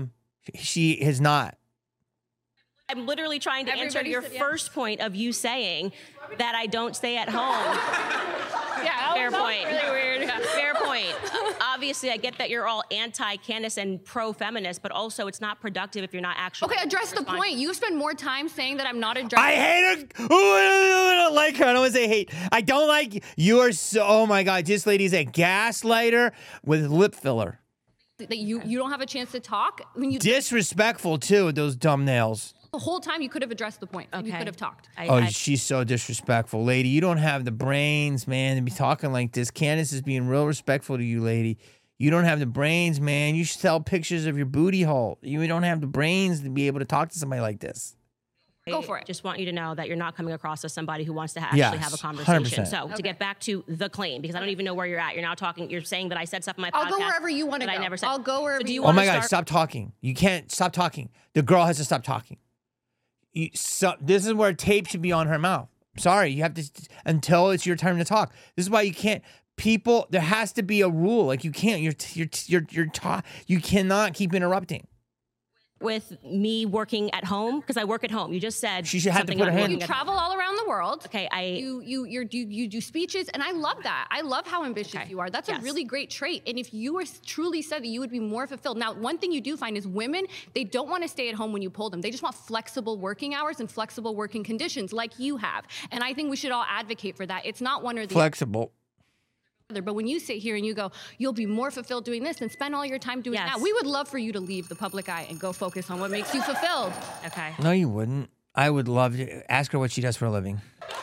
She has not. I'm literally trying to answer Everybody your said yes. first point of you saying that I don't stay at home. Yeah, Fair that was point. really weird. Fair point. Obviously, I get that you're all anti-Candace and pro-feminist, but also it's not productive if you're not actually. Okay, address the respond- point. You spend more time saying that I'm not addressing. I hate her. Ooh, I don't like her. I don't want to say hate. I don't like you. Are so. Oh my God, this lady's a gaslighter with lip filler. that you you don't have a chance to talk. I mean, you Disrespectful too with those dumb nails. the whole time you could have addressed the point. You Okay. could have talked. I, Oh, I- she's so disrespectful, lady. You don't have the brains, man, to be talking like this. Candace is being real respectful to you, lady. You don't have the brains, man. You should sell pictures of your booty hole. You don't have the brains to be able to talk to somebody like this. Go for it. Just want you to know that you're not coming across as somebody who wants to actually Yes, have a one hundred conversation. percent. So Okay. to get back to the claim, because I don't even know where you're at. You're now talking. You're saying that I said stuff in my podcast. I'll go wherever you want to that go. I never said. I'll go wherever So do you you Oh want my to God, start? stop talking. You can't stop talking. The girl has to stop talking. You, so, this is where tape should be on her mouth. Sorry, you have to, until it's your turn to talk. This is why you can't, people, there has to be a rule. Like you can't, you're, you're, you're, you're ta- you cannot keep interrupting. With me working at home, because I work at home. You just said She should have to something put her about hand- working You at travel all around the world. Okay, I. You you you're, you you do speeches, and I love that. I love how ambitious Okay. you are. That's Yes. a really great trait. And if you were truly said that, you would be more fulfilled. Now, one thing you do find is women, they don't want to stay at home when you pull them. They just want flexible working hours and flexible working conditions, like you have. And I think we should all advocate for that. It's not one or the Flexible. other. But when you sit here and you go, you'll be more fulfilled doing this, and spend all your time doing Yes. that. We would love for you to leave the public eye and go focus on what makes you fulfilled. Okay. No, you wouldn't. I would love to ask her what she does for a living.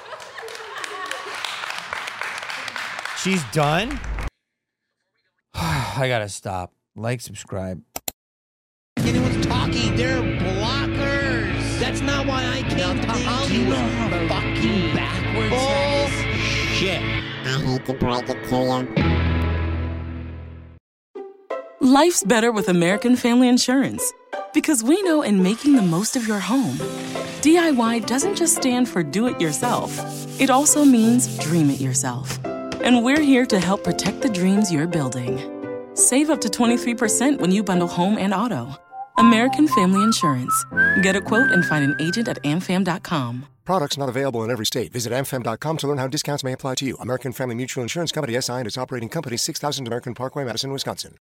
She's done? I gotta stop. Like, subscribe. Anyone's talking, they're blockers. That's not why I came to Hollywood. Fucking backwards. Bullshit. I hate to break it to you. Life's better with American Family Insurance because we know in making the most of your home, D I Y doesn't just stand for do it yourself. It also means dream it yourself. And we're here to help protect the dreams you're building. Save up to twenty-three percent when you bundle home and auto. American Family Insurance. Get a quote and find an agent at a m fam dot com. Products not available in every state. Visit a m fam dot com to learn how discounts may apply to you. American Family Mutual Insurance Company, S I and its operating company, six thousand American Parkway, Madison, Wisconsin.